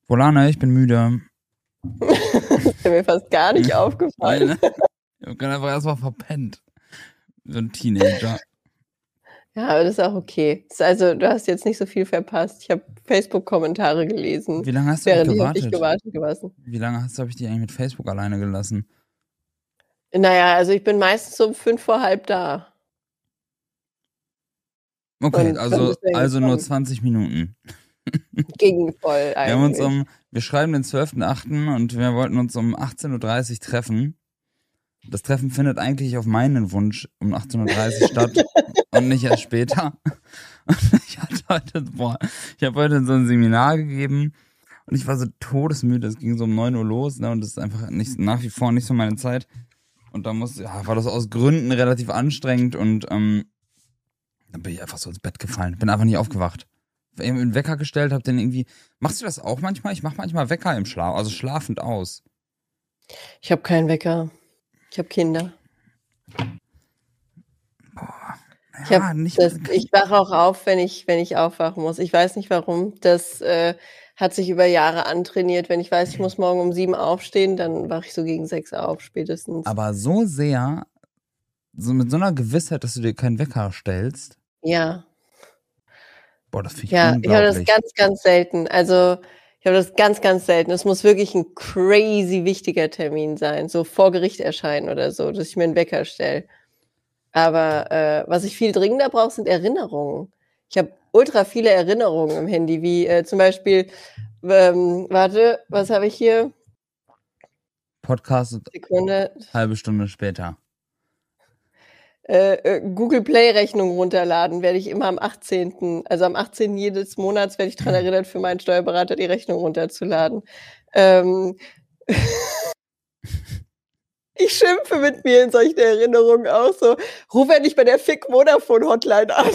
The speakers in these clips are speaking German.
Polane, ich bin müde. Das ist mir fast gar nicht aufgefallen. Ich hab gerade einfach erstmal verpennt. So ein Teenager. Ja, aber das ist auch okay. Also, du hast jetzt nicht so viel verpasst. Ich habe Facebook-Kommentare gelesen. Wie lange hast du während gewartet? Ich gewartet gewesen. Wie lange habe ich dich eigentlich mit Facebook alleine gelassen? Naja, also ich bin meistens so um 5:05 da. Okay, Und also nur 20 Minuten. Ging voll eigentlich. Wir schreiben den 12.08. und wir wollten uns um 18:30 Uhr treffen. Das Treffen findet eigentlich auf meinen Wunsch um 18:30 Uhr statt und nicht erst später. Und ich habe heute so ein Seminar gegeben und ich war so todesmüde. Es ging so um 9 Uhr los, ne, und das ist einfach nach wie vor nicht so meine Zeit. Und da war das aus Gründen relativ anstrengend und dann bin ich einfach so ins Bett gefallen. Bin einfach nicht aufgewacht. Ich habe einen Wecker gestellt, hab den irgendwie. Machst du das auch manchmal? Ich mache manchmal Wecker im Schlaf, also schlafend aus. Ich habe keinen Wecker. Ich habe Kinder. Boah. Ich wache auch auf, wenn ich aufwachen muss. Ich weiß nicht warum. Das hat sich über Jahre antrainiert. Wenn ich weiß, ich muss morgen um 7 aufstehen, dann wache ich so gegen 6 auf spätestens. Aber so sehr, so mit so einer Gewissheit, dass du dir keinen Wecker stellst. Ja. Boah, das finde ich unglaublich. Ich habe das ganz, ganz selten. Also ich habe das ganz, ganz selten. Es muss wirklich ein crazy wichtiger Termin sein, so vor Gericht erscheinen oder so, dass ich mir einen Wecker stelle. Aber was ich viel dringender brauche, sind Erinnerungen. Ich habe ultra viele Erinnerungen im Handy, wie zum Beispiel, warte, was habe ich hier? Podcast, Sekunde. halbe Stunde später. Google Play Rechnung runterladen werde ich immer am 18. Also am 18. jedes Monats werde ich daran erinnert, für meinen Steuerberater die Rechnung runterzuladen. Ich schimpfe mit mir in solchen Erinnerungen auch so. Ruf endlich bei der Fick-Vodafone-Hotline an.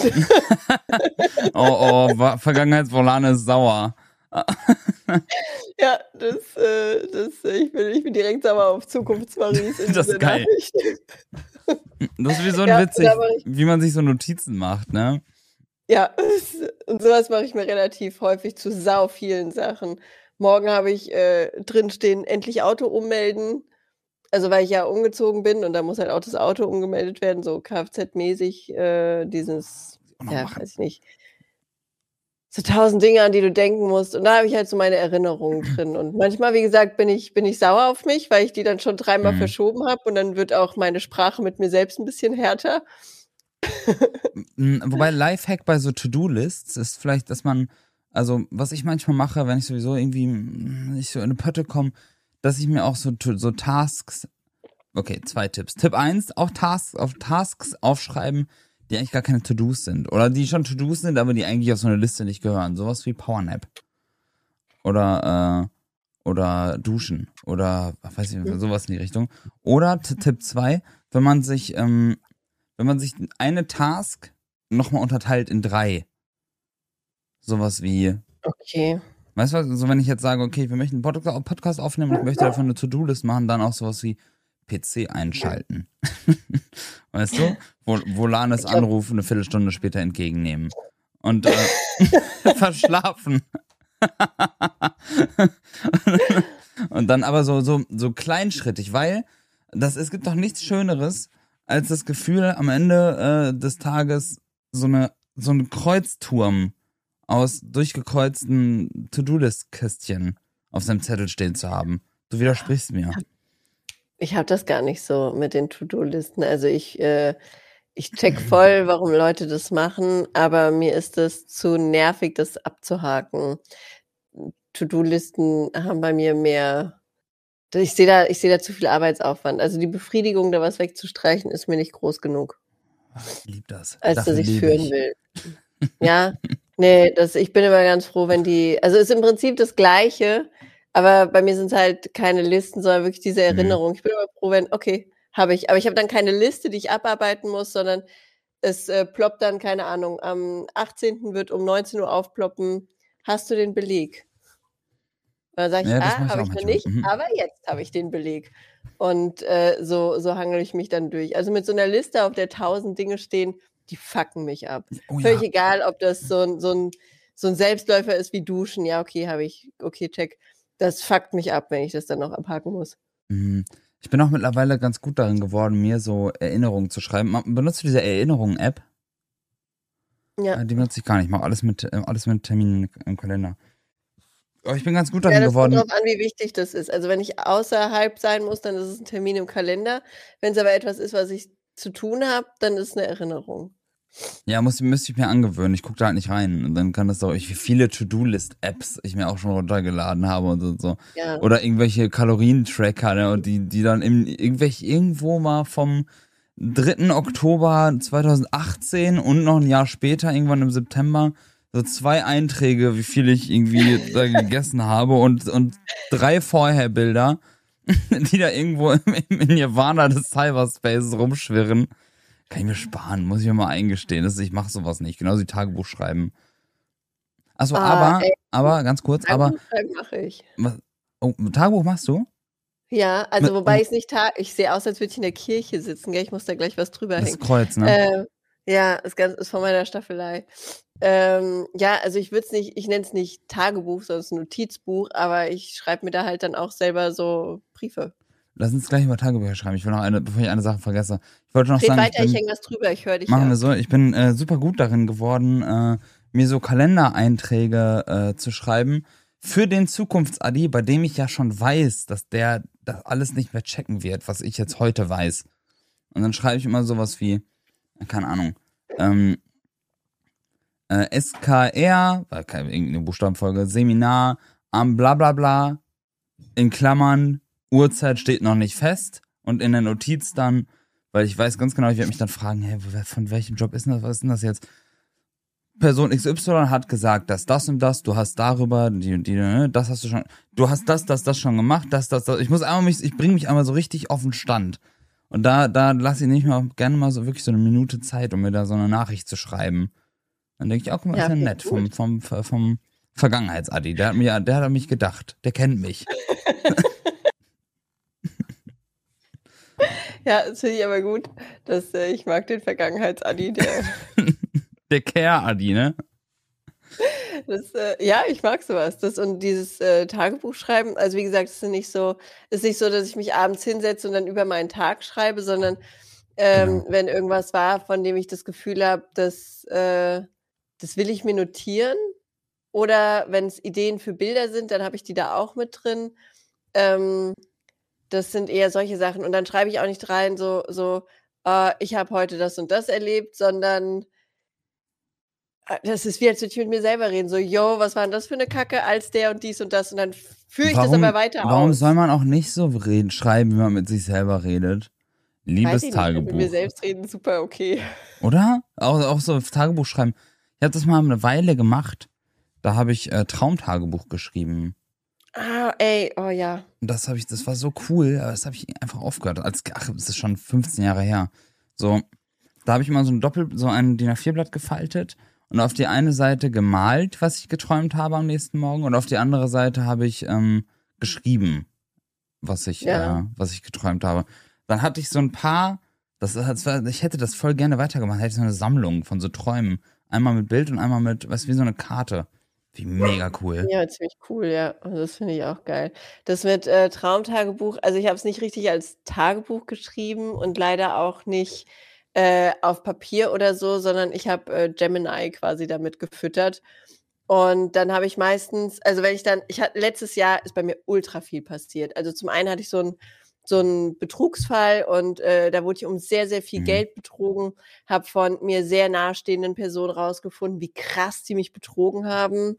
Vergangenheitsvolane ist sauer. Ja, ich bin direkt sauer auf Zukunftsmaries in Das ist geil. Nachricht. Das ist wie so witzig, wie man sich so Notizen macht, ne? Ja, und sowas mache ich mir relativ häufig zu sau vielen Sachen. Morgen habe ich drinstehen, endlich Auto ummelden. Also, weil ich ja umgezogen bin und da muss halt auch das Auto umgemeldet werden, so Kfz-mäßig, weiß ich nicht. So 1000 Dinge, an die du denken musst. Und da habe ich halt so meine Erinnerungen drin. Und manchmal, wie gesagt, bin ich sauer auf mich, weil ich die dann schon 3-mal verschoben habe und dann wird auch meine Sprache mit mir selbst ein bisschen härter. Wobei Lifehack bei so To-Do-Lists ist vielleicht, dass man, also was ich manchmal mache, wenn ich sowieso irgendwie nicht so in eine Pötte komme, dass ich mir auch so Tasks, okay, 2 Tipps. Tipp 1, auch Tasks aufschreiben, die eigentlich gar keine To-Dos sind. Oder die schon To-Dos sind, aber die eigentlich auf so eine Liste nicht gehören. Sowas wie Powernap. Oder Duschen. Oder, weiß ich nicht, sowas in die Richtung. Oder Tipp 2, wenn man sich eine Task nochmal unterteilt in 3. Sowas wie. Okay. Weißt du, so wenn ich jetzt sage, okay, wir möchten einen Podcast aufnehmen und ich möchte davon eine To-Do-List machen, dann auch sowas wie PC einschalten. Weißt du? Volanes Anruf eine Viertelstunde später entgegennehmen. Und verschlafen. Und dann aber so kleinschrittig, weil es gibt doch nichts Schöneres, als das Gefühl, am Ende des Tages so eine Kreuzturm aus durchgekreuzten To-Do-List-Kästchen auf seinem Zettel stehen zu haben. Du widersprichst mir. Ich habe das gar nicht so mit den To-Do-Listen. Also ich check voll, warum Leute das machen, aber mir ist das zu nervig, das abzuhaken. To-Do-Listen haben bei mir mehr. Ich sehe da zu viel Arbeitsaufwand. Also die Befriedigung, da was wegzustreichen, ist mir nicht groß genug. Ich lieb das. Als dass ich es führen will. Ja, nee, ich bin immer ganz froh, wenn also ist im Prinzip das Gleiche, aber bei mir sind es halt keine Listen, sondern wirklich diese Erinnerung. Ich bin immer froh, habe ich. Aber ich habe dann keine Liste, die ich abarbeiten muss, sondern es ploppt dann, keine Ahnung, am 18. wird um 19 Uhr aufploppen, hast du den Beleg? Und dann sage ich, habe ich noch nicht, aber jetzt habe ich den Beleg. Und so hangel ich mich dann durch. Also mit so einer Liste, auf der 1000 Dinge stehen, die fucken mich ab. Völlig egal, ob das so ein so ein Selbstläufer ist wie Duschen. Ja, okay, okay, check. Das fuckt mich ab, wenn ich das dann noch abhaken muss. Ich bin auch mittlerweile ganz gut darin geworden, mir so Erinnerungen zu schreiben. Benutzt du diese Erinnerungen-App? Ja. Die benutze ich gar nicht. Ich mache alles mit Terminen im Kalender. Aber ich bin ganz gut darin Ja, das kommt geworden. drauf an, wie wichtig das ist. Also wenn ich außerhalb sein muss, dann ist es ein Termin im Kalender. Wenn es aber etwas ist, was ich zu tun habe, dann ist es eine Erinnerung. Ja, müsste ich mir angewöhnen. Ich gucke da halt nicht rein. Und dann kann das auch, wie viele To-Do-List-Apps ich mir auch schon runtergeladen habe und so. Ja. Oder irgendwelche Kalorientracker, ne, und die dann irgendwo mal vom 3. Oktober 2018 und noch ein Jahr später, irgendwann im September, so 2 Einträge, wie viel ich irgendwie da gegessen habe und 3 Vorherbilder, die da irgendwo im Nirvana des Cyberspaces rumschwirren. Kann ich mir sparen, muss ich mir mal eingestehen. Ich mache sowas nicht, genauso wie Tagebuch schreiben. Achso, aber, ganz kurz, Tagebuch schreiben mache ich. Tagebuch machst du? Ja, also wobei ich es nicht ich sehe aus, als würde ich in der Kirche sitzen, gell? Ich muss da gleich was drüber hängen. Das Kreuz, ne? Ja, ist von meiner Staffelei. Ja, also ich nenne es nicht Tagebuch, sondern Notizbuch, aber ich schreibe mir da halt dann auch selber so Briefe. Lass uns gleich über Tagebücher schreiben. Ich will noch bevor ich eine Sache vergesse. Ich wollte noch sagen, weiter, ich hänge was drüber, ich höre dich. Machen wir so. Ich bin super gut darin geworden, mir so Kalendereinträge zu schreiben für den Zukunfts-Adi, bei dem ich ja schon weiß, dass der das alles nicht mehr checken wird, was ich jetzt heute weiß. Und dann schreibe ich immer sowas wie, keine Ahnung, SKR, irgendeine Buchstabenfolge, Seminar am Blablabla, in Klammern, Uhrzeit steht noch nicht fest, und in der Notiz dann, weil ich weiß ganz genau, ich werde mich dann fragen, hey, von welchem Job ist denn das, was ist denn das jetzt? Person XY hat gesagt, dass das und das, du hast darüber, das hast du schon, du hast das schon gemacht, das. Ich bringe mich einmal so richtig auf den Stand. Und da lasse ich nicht mal gerne mal so wirklich so eine Minute Zeit, um mir da so eine Nachricht zu schreiben. Dann denke ich auch, guck mal, ist ja nett vom Vergangenheits-Adi. Der hat an mich gedacht. Der kennt mich. Ja, das finde ich aber gut. Ich mag den Vergangenheits-Adi, der Care-Adi, ne? Ja, ich mag sowas. Und dieses Tagebuch schreiben, also wie gesagt, es ist nicht so, dass ich mich abends hinsetze und dann über meinen Tag schreibe, sondern wenn irgendwas war, von dem ich das Gefühl habe, das will ich mir notieren. Oder wenn es Ideen für Bilder sind, dann habe ich die da auch mit drin. Das sind eher solche Sachen. Und dann schreibe ich auch nicht rein, ich habe heute das und das erlebt, sondern das ist wie, als würde ich mit mir selber reden. So, yo, was war denn das für eine Kacke, als der und dies und das. Und dann führe ich das aber weiter aus. Warum soll man auch nicht so schreiben, wie man mit sich selber redet? Liebes Tagebuch. Mit mir selbst reden, super okay. Oder? Auch so Tagebuch schreiben. Ich habe das mal eine Weile gemacht. Da habe ich Traumtagebuch geschrieben. Oh ja. Und das war so cool, aber das habe ich einfach aufgehört. Das ist schon 15 Jahre her. So, da habe ich mal so ein DIN A4-Blatt gefaltet und auf die eine Seite gemalt, was ich geträumt habe am nächsten Morgen, und auf die andere Seite habe ich geschrieben, was ich geträumt habe. Dann hatte ich so ein paar, ich hätte das voll gerne weitergemacht, hätte ich so eine Sammlung von so Träumen. Einmal mit Bild und einmal mit, weißt du, wie so eine Karte. Wie mega cool. Ja, ziemlich cool, ja. Also das finde ich auch geil. Das mit Traumtagebuch, also ich habe es nicht richtig als Tagebuch geschrieben und leider auch nicht auf Papier oder so, sondern ich habe Gemini quasi damit gefüttert. Und dann habe ich meistens, also letztes Jahr ist bei mir ultra viel passiert. Also zum einen hatte ich so einen Betrugsfall und da wurde ich um sehr, sehr viel Geld betrogen, habe von mir sehr nahestehenden Personen rausgefunden, wie krass die mich betrogen haben.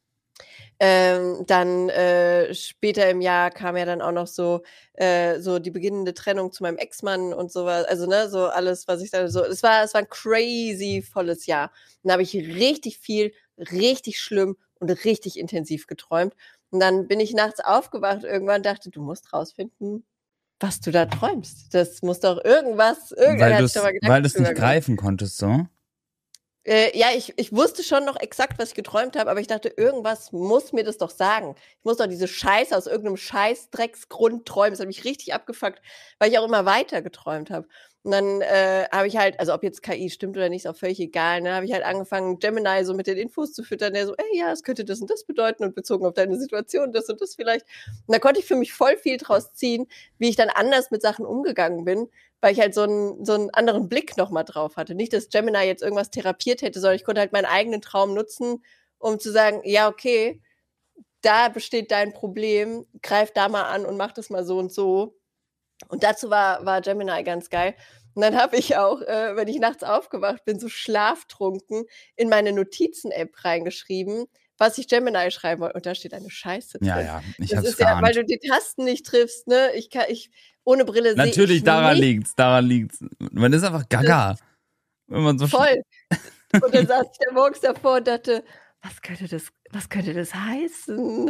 Dann später im Jahr kam ja dann auch noch so die beginnende Trennung zu meinem Ex-Mann und sowas. Also ne, so alles, was ich da so. Es war ein crazy volles Jahr. Dann habe ich richtig viel, richtig schlimm und richtig intensiv geträumt. Und dann bin ich nachts aufgewacht irgendwann und dachte, du musst rausfinden, was du da träumst. Das muss doch Weil du es nicht greifen konntest, so? Ja, ich wusste schon noch exakt, was ich geträumt habe, aber ich dachte, irgendwas muss mir das doch sagen. Ich muss doch diese Scheiße aus irgendeinem Scheißdrecksgrund träumen. Das hat mich richtig abgefuckt, weil ich auch immer weiter geträumt habe. Und dann habe ich halt, also ob jetzt KI stimmt oder nicht, ist auch völlig egal, ne, habe ich halt angefangen, Gemini so mit den Infos zu füttern, der so, ey, ja, es könnte das und das bedeuten und bezogen auf deine Situation das und das vielleicht. Und da konnte ich für mich voll viel draus ziehen, wie ich dann anders mit Sachen umgegangen bin, weil ich halt so einen anderen Blick nochmal drauf hatte. Nicht, dass Gemini jetzt irgendwas therapiert hätte, sondern ich konnte halt meinen eigenen Traum nutzen, um zu sagen, ja, okay, da besteht dein Problem, greif da mal an und mach das mal so und so. Und dazu war Gemini ganz geil. Und dann habe ich auch, wenn ich nachts aufgewacht bin, so schlaftrunken in meine Notizen-App reingeschrieben, was ich Gemini schreiben wollte. Und da steht eine Scheiße drin. Ja, ich das hab's ist ja, weil geahnt. du die Tasten nicht triffst, ne? Ohne Brille sehe ich Natürlich, daran nicht liegt's. Man ist einfach gaga. Wenn man so voll. Und dann saß ich da morgens davor und dachte, was könnte das heißen?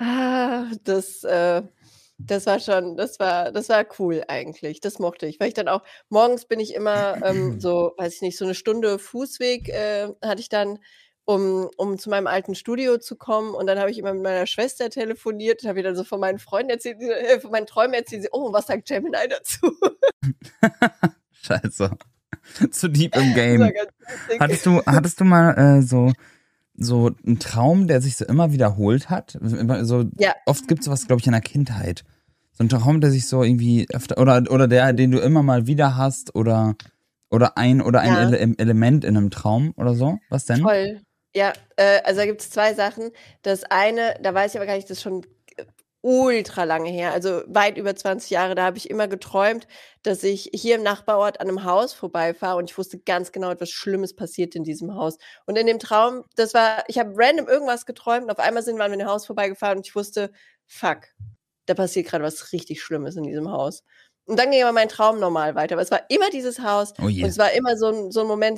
Das war cool eigentlich. Das mochte ich. Weil ich dann auch, morgens bin ich immer so, weiß ich nicht, so eine Stunde Fußweg hatte ich dann, um zu meinem alten Studio zu kommen. Und dann habe ich immer mit meiner Schwester telefoniert, habe ihr dann so von meinen Freunden erzählt, von meinen Träumen erzählt, oh, was sagt Gemini dazu? Scheiße. Zu deep im Das Game. war ganz lustig. Hattest du mal so einen Traum, der sich so immer wiederholt hat? So, Ja. oft gibt es sowas, glaube ich, in der Kindheit. So ein Traum, der sich so irgendwie öfter, oder den du immer mal wieder hast, oder ein Ja. Element in einem Traum oder so. Was denn? Voll. Ja, also da gibt es 2 Sachen. Das eine, da weiß ich aber gar nicht, das ist schon ultra lange her, also weit über 20 Jahre, da habe ich immer geträumt, dass ich hier im Nachbarort an einem Haus vorbeifahre und ich wusste ganz genau, etwas Schlimmes passiert in diesem Haus. Und in dem Traum, ich habe random irgendwas geträumt und auf einmal waren wir an dem Haus vorbeigefahren und ich wusste, fuck, da passiert gerade was richtig Schlimmes in diesem Haus. Und dann ging aber mein Traum normal weiter, aber es war immer dieses Haus Oh je. und es war immer so ein Moment,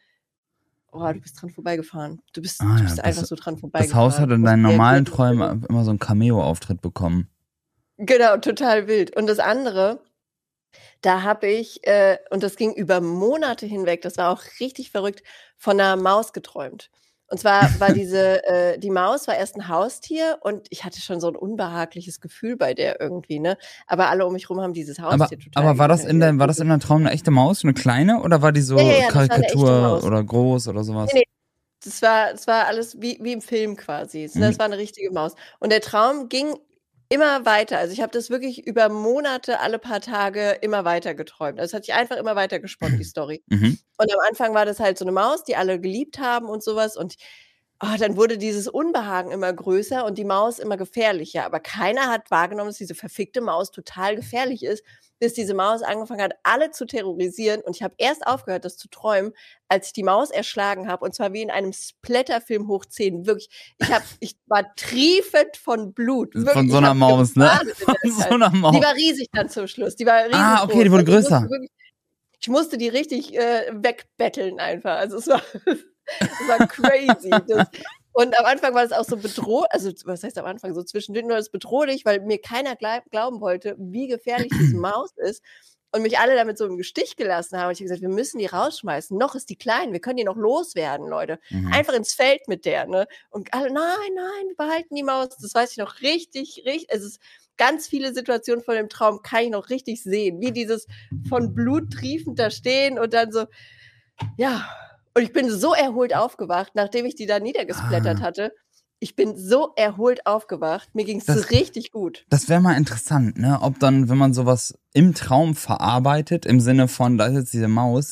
oh, du bist dran vorbeigefahren. Du bist einfach so dran vorbeigefahren. Das Haus hat in deinen normalen Träumen immer so einen Cameo-Auftritt bekommen. Genau, total wild. Und das andere, da habe ich, und das ging über Monate hinweg, das war auch richtig verrückt, von einer Maus geträumt. Und zwar war die Maus war erst ein Haustier und ich hatte schon so ein unbehagliches Gefühl bei der irgendwie, ne? Aber alle um mich rum haben dieses Haustier total Aber war das geliebt. war das in deinem Traum eine echte Maus, eine kleine, oder war die so Ja, das war eine echte Karikatur Maus. oder groß oder sowas? Nee. Das war alles wie im Film quasi. Das war eine richtige Maus. Und der Traum ging immer weiter. Also ich habe das wirklich über Monate, alle paar Tage immer weiter geträumt. Also es hat sich einfach immer weiter gesponnen, die Story. Mhm. Und am Anfang war das halt so eine Maus, die alle geliebt haben und sowas. Und dann wurde dieses Unbehagen immer größer und die Maus immer gefährlicher. Aber keiner hat wahrgenommen, dass diese verfickte Maus total gefährlich ist, bis diese Maus angefangen hat, alle zu terrorisieren. Und ich habe erst aufgehört, das zu träumen, als ich die Maus erschlagen habe. Und zwar wie in einem Splatterfilm hoch 10. Wirklich, ich war triefend von Blut. Wirklich, von so einer Maus, ne? Von so einer Maus. Die war riesig dann zum Schluss. Die war riesig. Okay, die wurde größer. Ich musste die richtig wegbetteln einfach. Also es war crazy. Und am Anfang war das auch so bedrohlich, also was heißt am Anfang, so zwischendurch nur das bedrohlich, weil mir keiner glauben wollte, wie gefährlich diese Maus ist und mich alle damit so im Stich gelassen haben. Und ich habe gesagt, wir müssen die rausschmeißen. Noch ist die klein, wir können die noch loswerden, Leute. Einfach ins Feld mit der, ne? Und alle, nein, wir behalten die Maus. Das weiß ich noch richtig, es ist ganz viele Situationen von dem Traum kann ich noch richtig sehen, wie dieses von Blut triefend da stehen und dann so, ja. Und ich bin so erholt aufgewacht, nachdem ich die da niedergesplattert hatte. Ich bin so erholt aufgewacht. Mir ging es richtig gut. Das wäre mal interessant, ne? Ob dann, wenn man sowas im Traum verarbeitet, im Sinne von, da ist jetzt diese Maus,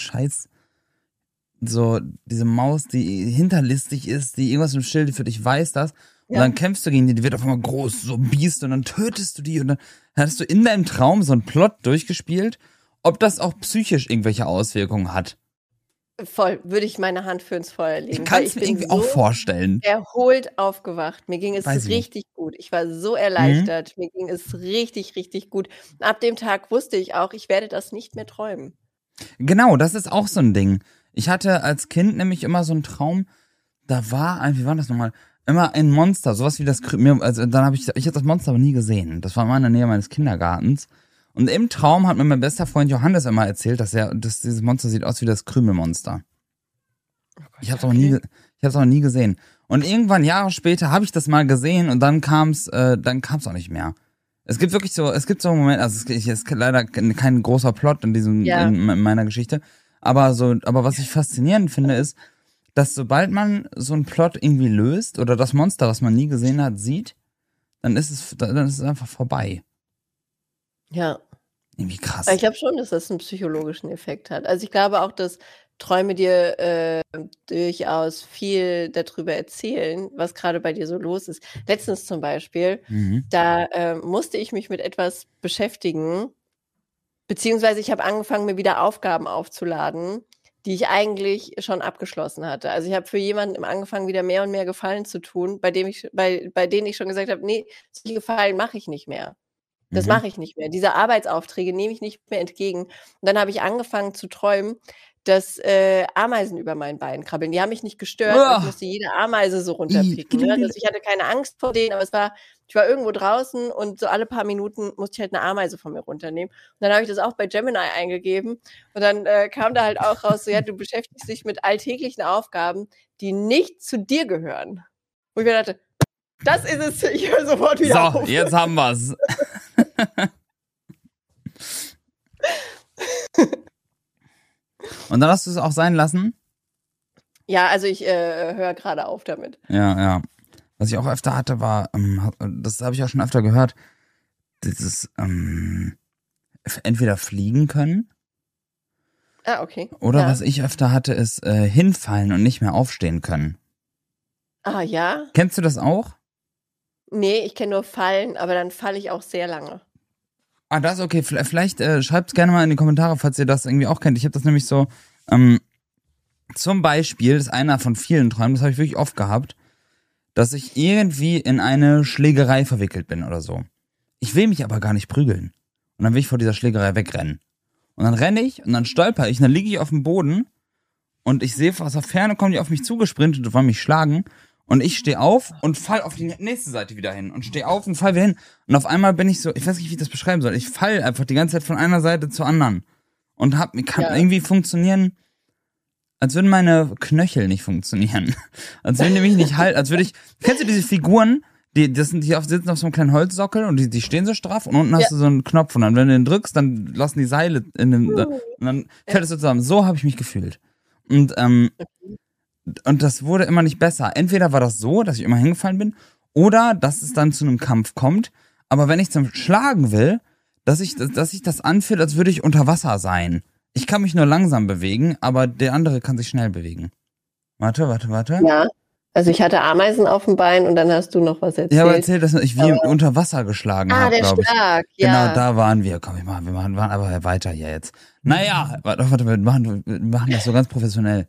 diese Maus, die hinterlistig ist, die irgendwas im Schilde für dich weiß das. Und dann kämpfst du gegen die wird auf einmal groß, so ein Biest, und dann tötest du die und dann hast du in deinem Traum so einen Plot durchgespielt, ob das auch psychisch irgendwelche Auswirkungen hat. Voll, würde ich meine Hand für ins Feuer legen. Ich kann es mir irgendwie auch vorstellen. Erholt aufgewacht. Mir ging es richtig gut. Ich war so erleichtert. Mir ging es richtig, richtig gut. Ab dem Tag wusste ich auch, ich werde das nicht mehr träumen. Genau, das ist auch so ein Ding. Ich hatte als Kind nämlich immer so einen Traum, wie war das nochmal? Immer ein Monster, sowas wie das also dann habe ich habe das Monster aber nie gesehen. Das war immer in der Nähe meines Kindergartens. Und im Traum hat mir mein bester Freund Johannes immer erzählt, dass dieses Monster sieht aus wie das Krümelmonster. Oh Gott, ich hab's aber nie gesehen. Und irgendwann Jahre später habe ich das mal gesehen und dann kam's auch nicht mehr. Es gibt wirklich so, es gibt so Momente, also es ist leider kein großer Plot in meiner Geschichte, aber was ich faszinierend finde, ist, dass sobald man so einen Plot irgendwie löst oder das Monster, was man nie gesehen hat, sieht, dann ist es einfach vorbei. Ja. Irgendwie krass. Ich glaube schon, dass das einen psychologischen Effekt hat. Also ich glaube auch, dass Träume dir durchaus viel darüber erzählen, was gerade bei dir so los ist. Letztens zum Beispiel, da musste ich mich mit etwas beschäftigen, beziehungsweise ich habe angefangen, mir wieder Aufgaben aufzuladen, die ich eigentlich schon abgeschlossen hatte. Also ich habe für jemanden angefangen, wieder mehr und mehr Gefallen zu tun, bei denen ich schon gesagt habe, nee, solche Gefallen mache ich nicht mehr. Das mache ich nicht mehr. Diese Arbeitsaufträge nehme ich nicht mehr entgegen. Und dann habe ich angefangen zu träumen, dass Ameisen über meinen Beinen krabbeln. Die haben mich nicht gestört, weil ich musste jede Ameise so runterpicken. Ne? Also ich hatte keine Angst vor denen, aber ich war irgendwo draußen und so alle paar Minuten musste ich halt eine Ameise von mir runternehmen. Und dann habe ich das auch bei Gemini eingegeben und dann kam da halt auch raus, so ja, du beschäftigst dich mit alltäglichen Aufgaben, die nicht zu dir gehören. Und ich mir dachte, das ist es, ich höre sofort wieder auf. So, jetzt haben wir's. Und dann hast du es auch sein lassen? Ja, also ich höre gerade auf damit. Ja. Was ich auch öfter hatte, war, das habe ich auch schon öfter gehört, dieses entweder fliegen können. Ah, okay. Oder was ich öfter hatte, ist hinfallen und nicht mehr aufstehen können. Ah, ja? Kennst du das auch? Nee, ich kenne nur Fallen, aber dann falle ich auch sehr lange. Ah, das ist okay. Vielleicht schreibt es gerne mal in die Kommentare, falls ihr das irgendwie auch kennt. Ich habe das nämlich so, zum Beispiel, das ist einer von vielen Träumen, das habe ich wirklich oft gehabt, dass ich irgendwie in eine Schlägerei verwickelt bin oder so. Ich will mich aber gar nicht prügeln. Und dann will ich vor dieser Schlägerei wegrennen. Und dann renne ich und dann stolper ich und dann liege ich auf dem Boden und ich sehe aus der Ferne kommen die auf mich zugesprintet und wollen mich schlagen. Und ich stehe auf und fall auf die nächste Seite wieder hin. Und stehe auf und fall wieder hin. Und auf einmal bin ich so, ich weiß nicht, wie ich das beschreiben soll. Ich fall einfach die ganze Zeit von einer Seite zur anderen. Und kann irgendwie funktionieren, als würden meine Knöchel nicht funktionieren. Als würden die mich nicht halten. Kennst du diese Figuren, die sitzen auf so einem kleinen Holzsockel und die stehen so straff und unten hast du so einen Knopf. Und dann, wenn du den drückst, dann lassen die Seile und dann fällt es so zusammen. So habe ich mich gefühlt. Und das wurde immer nicht besser. Entweder war das so, dass ich immer hingefallen bin, oder dass es dann zu einem Kampf kommt. Aber wenn ich zum Schlagen will, dass sich das anfühlt, als würde ich unter Wasser sein. Ich kann mich nur langsam bewegen, aber der andere kann sich schnell bewegen. Warte. Ja, also ich hatte Ameisen auf dem Bein und dann hast du noch was erzählt. Ja, aber erzähl, dass ich wie unter Wasser geschlagen habe, glaube ich. Der Schlag, ja. Genau, da waren wir. Komm, wir waren aber weiter hier jetzt. Naja, warte, wir machen das so ganz professionell.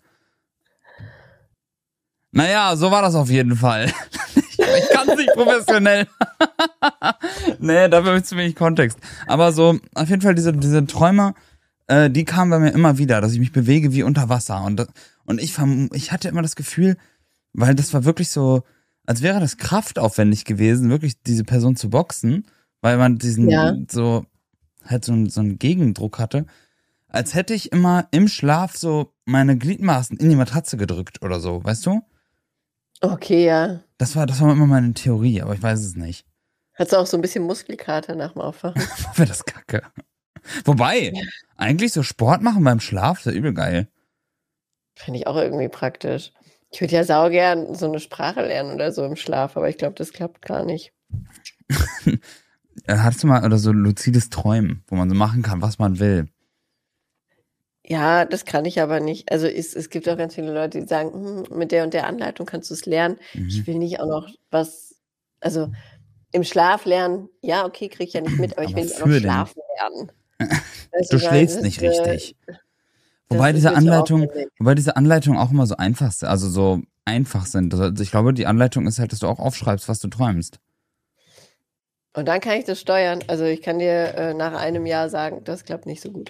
Naja, so war das auf jeden Fall. Ich kann es nicht professionell. Nee, dafür habe ich zu wenig Kontext. Aber so, auf jeden Fall diese Träume, die kamen bei mir immer wieder, dass ich mich bewege wie unter Wasser. Und ich hatte immer das Gefühl, weil das war wirklich so, als wäre das kraftaufwendig gewesen, wirklich diese Person zu boxen, weil man so einen Gegendruck hatte, als hätte ich immer im Schlaf so meine Gliedmaßen in die Matratze gedrückt oder so, weißt du? Okay, ja. Das war immer meine Theorie, aber ich weiß es nicht. Hattest du auch so ein bisschen Muskelkater nach dem Aufwachen? Wäre das kacke. Wobei, eigentlich so Sport machen beim Schlaf ist ja übel geil. Finde ich auch irgendwie praktisch. Ich würde ja saugern so eine Sprache lernen oder so im Schlaf, aber ich glaube, das klappt gar nicht. Hattest du mal oder so luzides Träumen, wo man so machen kann, was man will? Ja, das kann ich aber nicht. Also es gibt auch ganz viele Leute, die sagen, mit der und der Anleitung kannst du es lernen. Ich will nicht auch noch also im Schlaf lernen, ja, okay, kriege ich ja nicht mit, aber ich will nicht auch noch schlafen lernen. Du schläfst nicht richtig. Wobei diese Anleitungen auch immer so einfach sind, also so einfach sind. Also ich glaube, die Anleitung ist halt, dass du auch aufschreibst, was du träumst. Und dann kann ich das steuern. Also ich kann dir nach einem Jahr sagen, das klappt nicht so gut.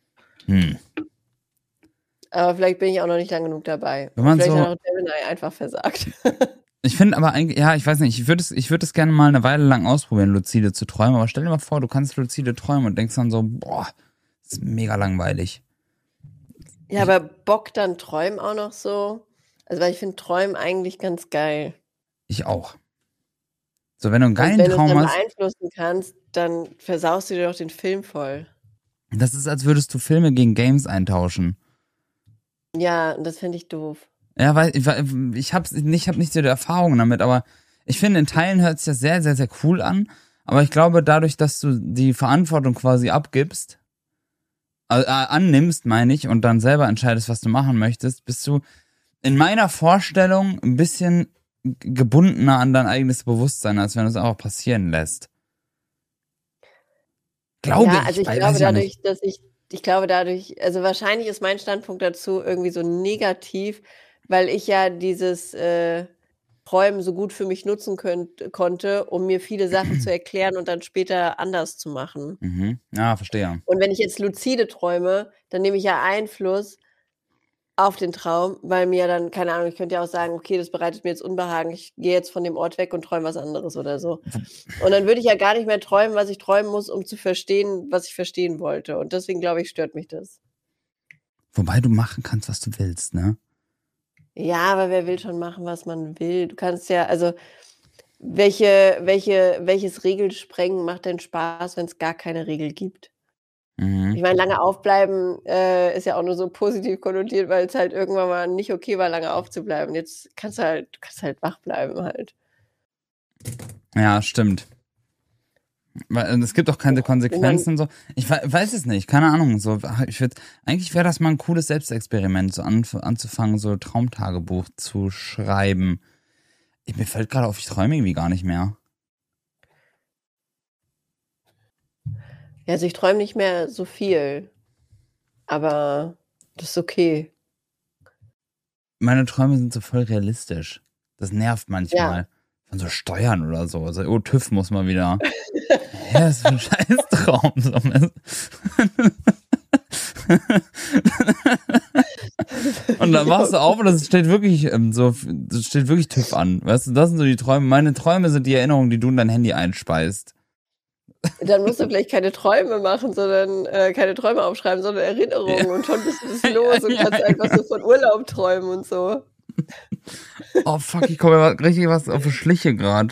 Aber vielleicht bin ich auch noch nicht lang genug dabei. Vielleicht hat auch Gemini einfach versagt. Ich finde aber eigentlich, ja, ich weiß nicht, ich würde es gerne mal eine Weile lang ausprobieren, lucide zu träumen, aber stell dir mal vor, du kannst lucide träumen und denkst dann so, boah, das ist mega langweilig. Ja, aber bockt dann Träumen auch noch so? Also, weil ich finde Träumen eigentlich ganz geil. Ich auch. So, wenn du einen Und geilen wenn du es Traum dann hast, beeinflussen kannst, dann versaust du dir doch den Film voll. das ist, als würdest du Filme gegen Games eintauschen. Ja, und das fände ich doof. Ja, weil ich hab nicht so die Erfahrung damit, aber ich finde, in Teilen hört sich das sehr, sehr, sehr cool an. Aber ich glaube, dadurch, dass du die Verantwortung quasi abgibst, annimmst, meine ich, und dann selber entscheidest, was du machen möchtest, bist du in meiner Vorstellung ein bisschen gebundener an dein eigenes Bewusstsein, als wenn du es einfach passieren lässt. Glaube Ja, ich. also ich weiß glaube ja nicht. ich glaube dadurch, also wahrscheinlich ist mein Standpunkt dazu irgendwie so negativ, weil ich ja dieses Träumen so gut für mich nutzen konnte, um mir viele Sachen zu erklären und dann später anders zu machen. Mhm. Ja, verstehe. Und wenn ich jetzt lucide träume, dann nehme ich ja Einfluss auf den Traum, weil mir dann, keine Ahnung, ich könnte ja auch sagen, okay, das bereitet mir jetzt Unbehagen, ich gehe jetzt von dem Ort weg und träume was anderes oder so. Und dann würde ich ja gar nicht mehr träumen, was ich träumen muss, um zu verstehen, was ich verstehen wollte. Und deswegen, glaube ich, stört mich das. Wobei du machen kannst, was du willst, ne? Ja, aber wer will schon machen, was man will? Du kannst ja, also welches Regelsprengen macht denn Spaß, wenn es gar keine Regel gibt? Mhm. Ich meine, lange aufbleiben ist ja auch nur so positiv konnotiert, weil es halt irgendwann mal nicht okay war, lange aufzubleiben. Jetzt du kannst halt wach bleiben halt. Ja, stimmt. Weil es gibt auch keine Konsequenzen so. Ich weiß es nicht, keine Ahnung. So, eigentlich wäre das mal ein cooles Selbstexperiment, so anzufangen, so Traumtagebuch zu schreiben. Mir fällt gerade auf, ich träume irgendwie gar nicht mehr. Ja, also ich träume nicht mehr so viel, aber das ist okay. Meine Träume sind so voll realistisch. Das nervt Ja. manchmal. Von so Steuern oder so. Also, oh, TÜV muss mal wieder. Hä, das ist ein Scheißtraum. Und dann wachst du auf und das steht wirklich das steht wirklich TÜV an. Weißt du, das sind so die Träume. Meine Träume sind die Erinnerungen, die du in dein Handy einspeist. Dann musst du vielleicht keine Träume machen, sondern keine Träume aufschreiben, sondern Erinnerungen. Und schon bist du das los und kannst einfach so von Urlaub träumen und so. Oh fuck, ich komme ja richtig was auf die Schliche gerade.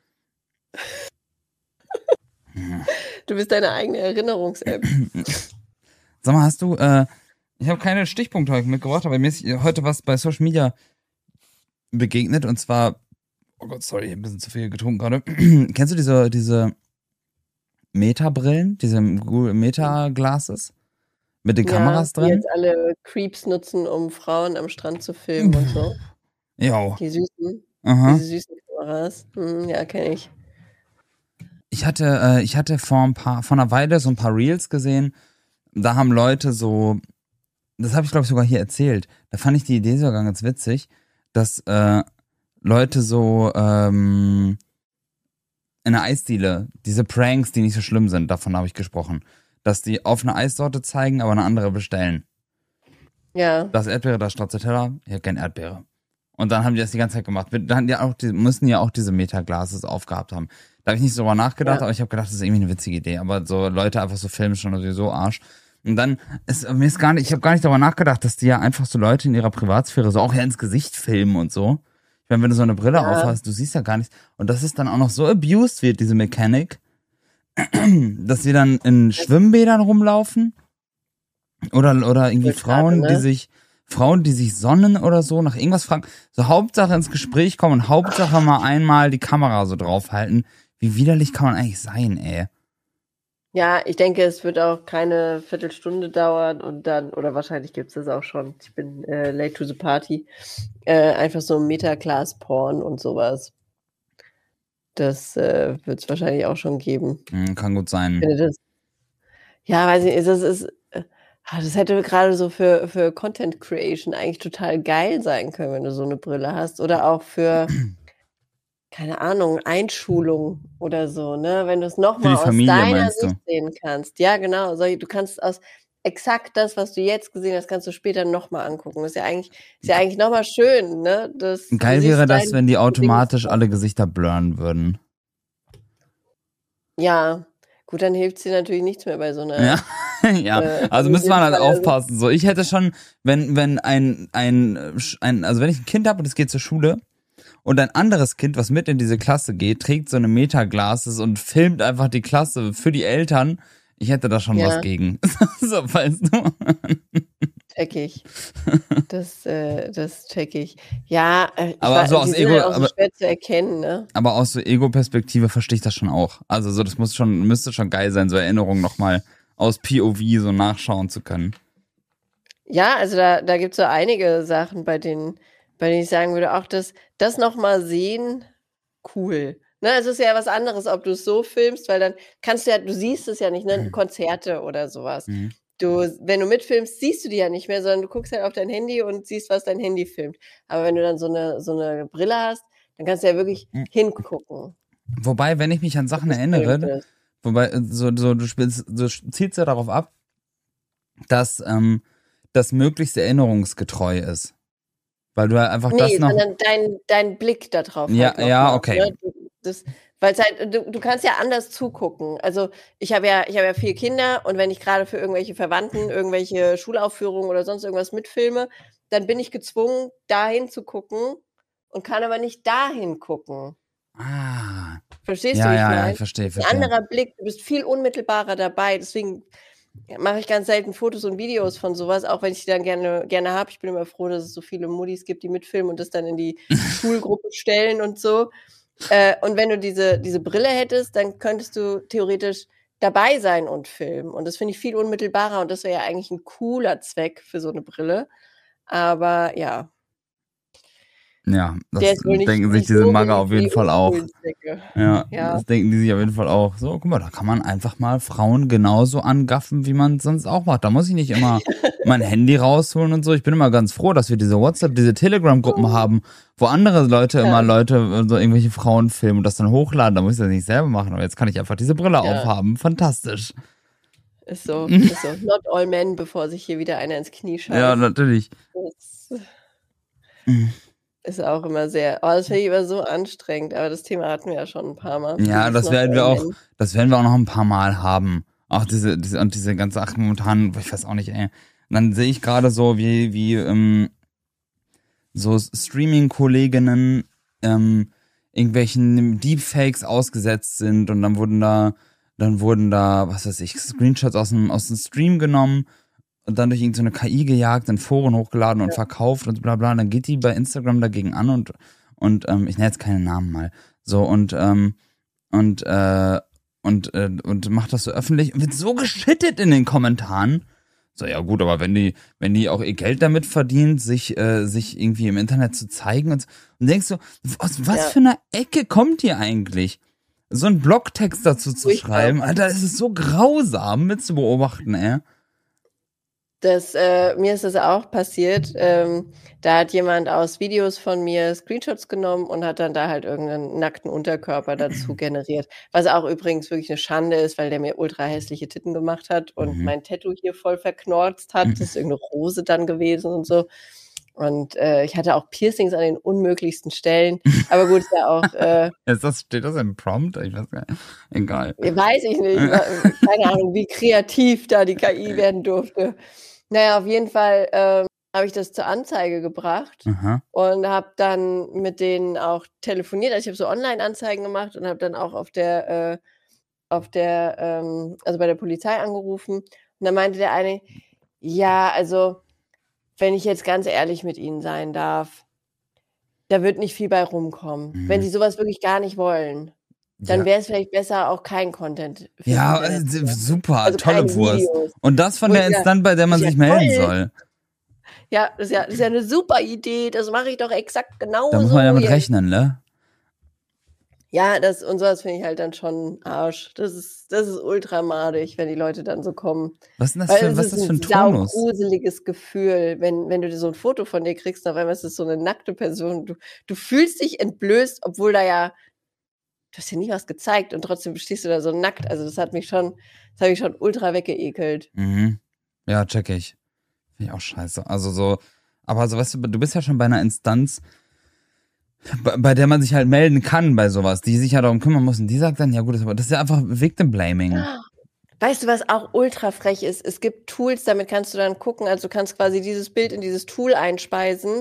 Du bist deine eigene Erinnerungs-App. Sag mal, hast du, ich habe keine Stichpunkte heute mitgebracht, aber mir ist heute was bei Social Media begegnet und zwar, oh Gott, sorry, ich habe ein bisschen zu viel getrunken gerade. Kennst du diese Meta-Brillen, diese Google Meta-Glasses mit den Kameras Die drin? jetzt alle Creeps nutzen, um Frauen am Strand zu filmen und so. Jo. Die süßen, Aha. diese süßen Kameras. Ja, kenne ich. Ich hatte vor einer Weile so ein paar Reels gesehen. Da haben Leute so, das habe ich glaube ich sogar hier erzählt. Da fand ich die Idee sogar ganz witzig, dass Leute so in einer Eisdiele, diese Pranks, die nicht so schlimm sind, davon habe ich gesprochen, dass die auf eine Eissorte zeigen, aber eine andere bestellen. Ja. Das Erdbeere, das Stracciatella, hier kein Erdbeere. Und dann haben die das die ganze Zeit gemacht. Müssen ja auch diese Metaglases aufgehabt haben. Da habe ich nicht so drüber nachgedacht, aber ich habe gedacht, das ist irgendwie eine witzige Idee. Aber so Leute einfach so filmen schon sowieso Arsch. Und dann ich habe gar nicht darüber nachgedacht, dass die ja einfach so Leute in ihrer Privatsphäre so auch ja ins Gesicht filmen und so. Ich meine, wenn du so eine Brille aufhast, du siehst ja gar nichts. Und dass es dann auch noch so abused wird, diese Mechanik, dass sie dann in Schwimmbädern rumlaufen oder irgendwie Frauen, die sich sonnen oder so, nach irgendwas fragen. So Hauptsache ins Gespräch kommen und Hauptsache mal einmal die Kamera so draufhalten. Wie widerlich kann man eigentlich sein, ey? Ja, ich denke, es wird auch keine Viertelstunde dauern und dann, oder wahrscheinlich gibt es das auch schon. Ich bin late to the party. Einfach so Metaclass-Porn und sowas. Das wird es wahrscheinlich auch schon geben. Kann gut sein. Ja, weiß nicht, das hätte gerade so für Content Creation eigentlich total geil sein können, wenn du so eine Brille hast. Oder auch für, keine Ahnung, Einschulung oder so, ne? Wenn du es nochmal aus deiner Sicht sehen kannst. Ja, genau. Du kannst aus exakt das, was du jetzt gesehen hast, kannst du später nochmal angucken. Das ist ja eigentlich nochmal schön, ne? Geil wäre das, wenn die automatisch alle Gesichter blurren würden. Ja, gut, dann hilft sie natürlich nichts mehr bei so einer. Ja, also müsste man halt aufpassen. So, ich hätte schon, wenn ich ein Kind habe und es geht zur Schule und ein anderes Kind, was mit in diese Klasse geht, trägt so eine Meta-Glasses und filmt einfach die Klasse für die Eltern. Ich hätte da schon was gegen. So, weißt du? Check ich. Das check ich. Ja, aber so aus die sind Ego, halt auch so schwer zu erkennen, ne? Aber aus so Ego-Perspektive verstehe ich das schon auch. Also so, das müsste schon geil sein, so Erinnerungen nochmal aus POV so nachschauen zu können. Ja, also da gibt es so einige Sachen, bei denen ich sagen würde, auch das nochmal sehen, cool. Ne, es ist ja was anderes, ob du es so filmst, weil dann kannst du siehst es ja nicht, ne? Konzerte oder sowas. Wenn du mitfilmst, siehst du die ja nicht mehr, sondern du guckst halt auf dein Handy und siehst, was dein Handy filmt. Aber wenn du dann so eine Brille hast, dann kannst du ja wirklich hingucken. Wobei, wenn ich mich an Sachen erinnere, du zielst ja darauf ab, dass das möglichst erinnerungsgetreu ist. Weil du einfach das noch... sondern dein Blick da drauf. Ja, halt okay. Ne? Weil halt, du kannst ja anders zugucken. Also ich habe ja 4 Kinder und wenn ich gerade für irgendwelche Verwandten, irgendwelche Schulaufführungen oder sonst irgendwas mitfilme, dann bin ich gezwungen, dahin zu gucken und kann aber nicht dahin gucken. Ah. Verstehst du, wie ich meine? Ja, ich verstehe. Ein anderer Blick, du bist viel unmittelbarer dabei, deswegen mache ich ganz selten Fotos und Videos von sowas, auch wenn ich die dann gerne habe. Ich bin immer froh, dass es so viele Muddis gibt, die mitfilmen und das dann in die Schulgruppe stellen und so. Und wenn du diese Brille hättest, dann könntest du theoretisch dabei sein und filmen. Und das finde ich viel unmittelbarer und das wäre ja eigentlich ein cooler Zweck für so eine Brille. Aber ja. Ja, das denken sich diese Mager auf jeden Fall auch. Ja, das denken die sich auf jeden Fall auch. So, guck mal, da kann man einfach mal Frauen genauso angaffen, wie man es sonst auch macht. Da muss ich nicht immer mein Handy rausholen und so. Ich bin immer ganz froh, dass wir diese Telegram-Gruppen haben, wo andere Leute so irgendwelche Frauen filmen und das dann hochladen. Da muss ich das nicht selber machen. Aber jetzt kann ich einfach diese Brille aufhaben. Fantastisch. Ist so. Not all men, bevor sich hier wieder einer ins Knie scheißt. Ja, natürlich. Ist auch immer das finde ich immer so anstrengend, aber das Thema hatten wir ja schon ein paar Mal. Ja, das werden wir auch noch ein paar Mal haben. Auch diese ganze Sachen momentan, ich weiß auch nicht, ey. Und dann sehe ich gerade so, wie so Streaming-Kolleginnen irgendwelchen Deepfakes ausgesetzt sind und dann wurden da, was weiß ich, Screenshots aus dem Stream genommen und dann durch irgendeine KI gejagt, in Foren hochgeladen und verkauft und bla bla. Und dann geht die bei Instagram dagegen an und ich nenne jetzt keine Namen mal. So und macht das so öffentlich und wird so geschittet in den Kommentaren. So, ja gut, aber wenn die auch ihr Geld damit verdient, sich irgendwie im Internet zu zeigen und denkst du, aus was für einer Ecke kommt ihr eigentlich? So einen Blogtext dazu zu schreiben, Alter, es ist so grausam mit zu beobachten, ey. Mir ist das auch passiert. Da hat jemand aus Videos von mir Screenshots genommen und hat dann da halt irgendeinen nackten Unterkörper dazu generiert. Was auch übrigens wirklich eine Schande ist, weil der mir ultra hässliche Titten gemacht hat und mein Tattoo hier voll verknorzt hat. Das ist irgendeine Rose dann gewesen und so. Und ich hatte auch Piercings an den unmöglichsten Stellen. Aber gut, ist ja auch... steht das im Prompt? Ich weiß gar nicht. Egal. Weiß ich nicht. Keine Ahnung, wie kreativ da die KI werden durfte. Naja, auf jeden Fall habe ich das zur Anzeige gebracht und habe dann mit denen auch telefoniert. Also ich habe so Online-Anzeigen gemacht und habe dann auch also bei der Polizei angerufen. Und dann meinte der eine, ja, also wenn ich jetzt ganz ehrlich mit Ihnen sein darf, da wird nicht viel bei rumkommen. Wenn Sie sowas wirklich gar nicht wollen, dann wäre es vielleicht besser, auch kein Content. Ja, super, also tolle Wurst. Videos. Und das von der Instanz, bei der man sich melden soll. Ja, das ist ja eine super Idee. Das mache ich doch exakt genauso. Da muss man ja mit rechnen, ne? Ja, und sowas finde ich halt dann schon Arsch. Das ist ultramadig, wenn die Leute dann so kommen. Was ist das für ein Tonus? Das ist ein gruseliges Gefühl, wenn du so ein Foto von dir kriegst, auf einmal ist es so eine nackte Person. Du fühlst dich entblößt, obwohl du hast ja nie was gezeigt und trotzdem stehst du da so nackt. Also das hat mich schon ultra weggeekelt. Ja, check ich. Finde ich auch scheiße. Also so, aber so, weißt du bist ja schon bei einer Instanz, bei der man sich halt melden kann bei sowas, die sich ja darum kümmern muss. Und die sagt dann, ja gut, das ist ja einfach Victim Blaming. Weißt du, was auch ultra frech ist? Es gibt Tools, damit kannst du dann gucken, also du kannst quasi dieses Bild in dieses Tool einspeisen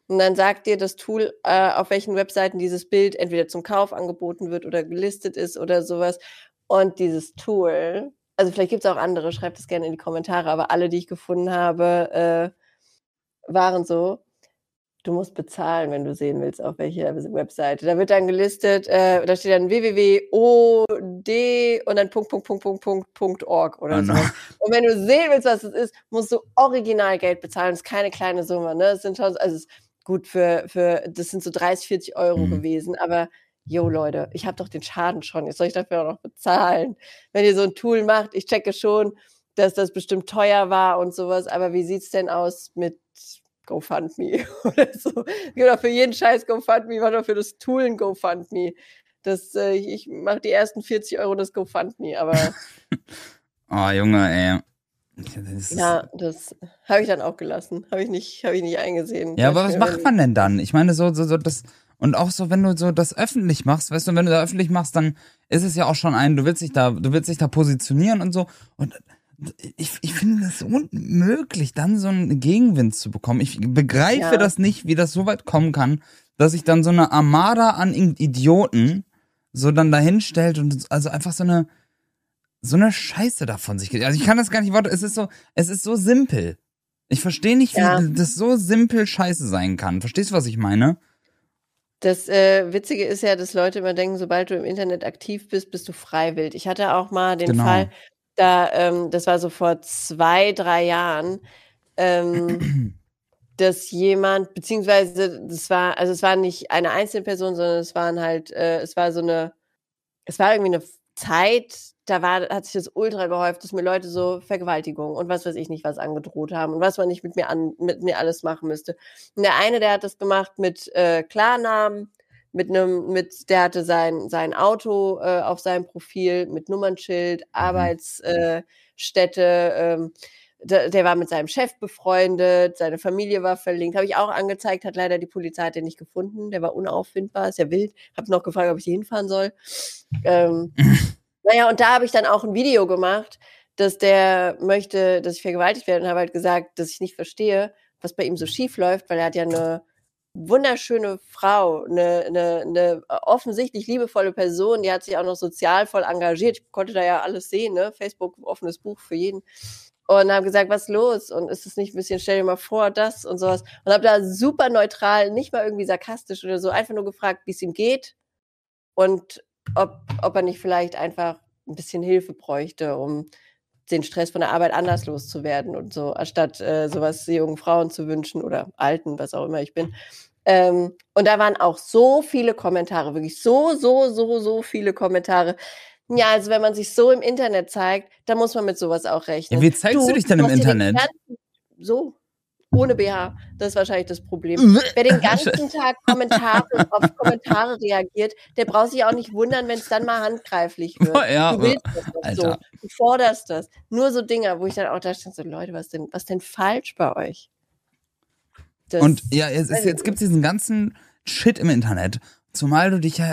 Und dann sagt dir das Tool, auf welchen Webseiten dieses Bild entweder zum Kauf angeboten wird oder gelistet ist oder sowas. Und dieses Tool, also vielleicht gibt es auch andere, schreibt es gerne in die Kommentare, aber alle, die ich gefunden habe, waren so, du musst bezahlen, wenn du sehen willst, auf welcher Webseite. Da wird dann gelistet, da steht dann www.od und dann .org oder so. Und wenn du sehen willst, was es ist, musst du original Geld bezahlen. Das ist keine kleine Summe, ne? Das sind schon, also es ist gut das sind so 30, 40 Euro gewesen, aber jo Leute, ich habe doch den Schaden schon, jetzt soll ich dafür auch noch bezahlen. Wenn ihr so ein Tool macht, ich checke schon, dass das bestimmt teuer war und sowas, aber wie sieht's denn aus mit GoFundMe oder so? Genau, für jeden Scheiß GoFundMe, mach doch für das Tool ein GoFundMe. Ich mache die ersten 40 Euro das GoFundMe, aber oh, Junge, ey. Das habe ich dann auch gelassen. Habe ich nicht eingesehen. Ja, aber was macht man denn dann? Ich meine, so das, und auch so, wenn du so das öffentlich machst, weißt du, wenn du da öffentlich machst, dann ist es ja auch schon du willst dich da positionieren und so. Und ich finde das unmöglich, dann so einen Gegenwind zu bekommen. Ich begreife das nicht, wie das so weit kommen kann, dass sich dann so eine Armada an Idioten so dann dahin stellt und also einfach so eine Scheiße davon sich geht. Also ich kann das gar nicht es ist so simpel. Ich verstehe nicht, wie das so simpel Scheiße sein kann. Verstehst du, was ich meine? Das Witzige ist ja, dass Leute immer denken, sobald du im Internet aktiv bist, bist du freiwillig. Ich hatte auch mal den Fall, das war so vor 2, 3 Jahren, dass jemand, beziehungsweise es war nicht eine einzelne Person, sondern es war irgendwie eine Zeit, hat sich das ultra gehäuft, dass mir Leute so Vergewaltigung und was weiß ich nicht was angedroht haben und was man nicht mit mir alles machen müsste. Und der eine, der hat das gemacht mit Klarnamen, der hatte sein Auto auf seinem Profil mit Nummernschild, Arbeitsstätte, der war mit seinem Chef befreundet, seine Familie war verlinkt, habe ich auch angezeigt, hat leider die Polizei hat den nicht gefunden, der war unauffindbar, ist ja wild, habe noch gefragt, ob ich hier hinfahren soll. Naja, und da habe ich dann auch ein Video gemacht, dass der möchte, dass ich vergewaltigt werde und habe halt gesagt, dass ich nicht verstehe, was bei ihm so schief läuft, weil er hat ja eine wunderschöne Frau, eine offensichtlich liebevolle Person, die hat sich auch noch sozial voll engagiert. Ich konnte da ja alles sehen, ne? Facebook, offenes Buch für jeden. Und habe gesagt, was ist los? Und ist es nicht ein bisschen, stell dir mal vor, das und sowas. Und habe da super neutral, nicht mal irgendwie sarkastisch oder so, einfach nur gefragt, wie es ihm geht und ob er nicht vielleicht einfach ein bisschen Hilfe bräuchte, um den Stress von der Arbeit anders loszuwerden und so, anstatt sowas jungen Frauen zu wünschen oder Alten, was auch immer ich bin. Und da waren auch so viele Kommentare, wirklich so viele Kommentare. Ja, also wenn man sich so im Internet zeigt, dann muss man mit sowas auch rechnen. Ja, wie zeigst du dich denn im Internet? So, ohne BH. Das ist wahrscheinlich das Problem. Wer den ganzen Tag auf Kommentare reagiert, der braucht sich auch nicht wundern, wenn es dann mal handgreiflich wird. Ja, du willst das doch so. Du forderst das. Nur so Dinger, wo ich dann auch da stand, so Leute, was denn falsch bei euch? Und ja, jetzt gibt es diesen ganzen Shit im Internet. Zumal du dich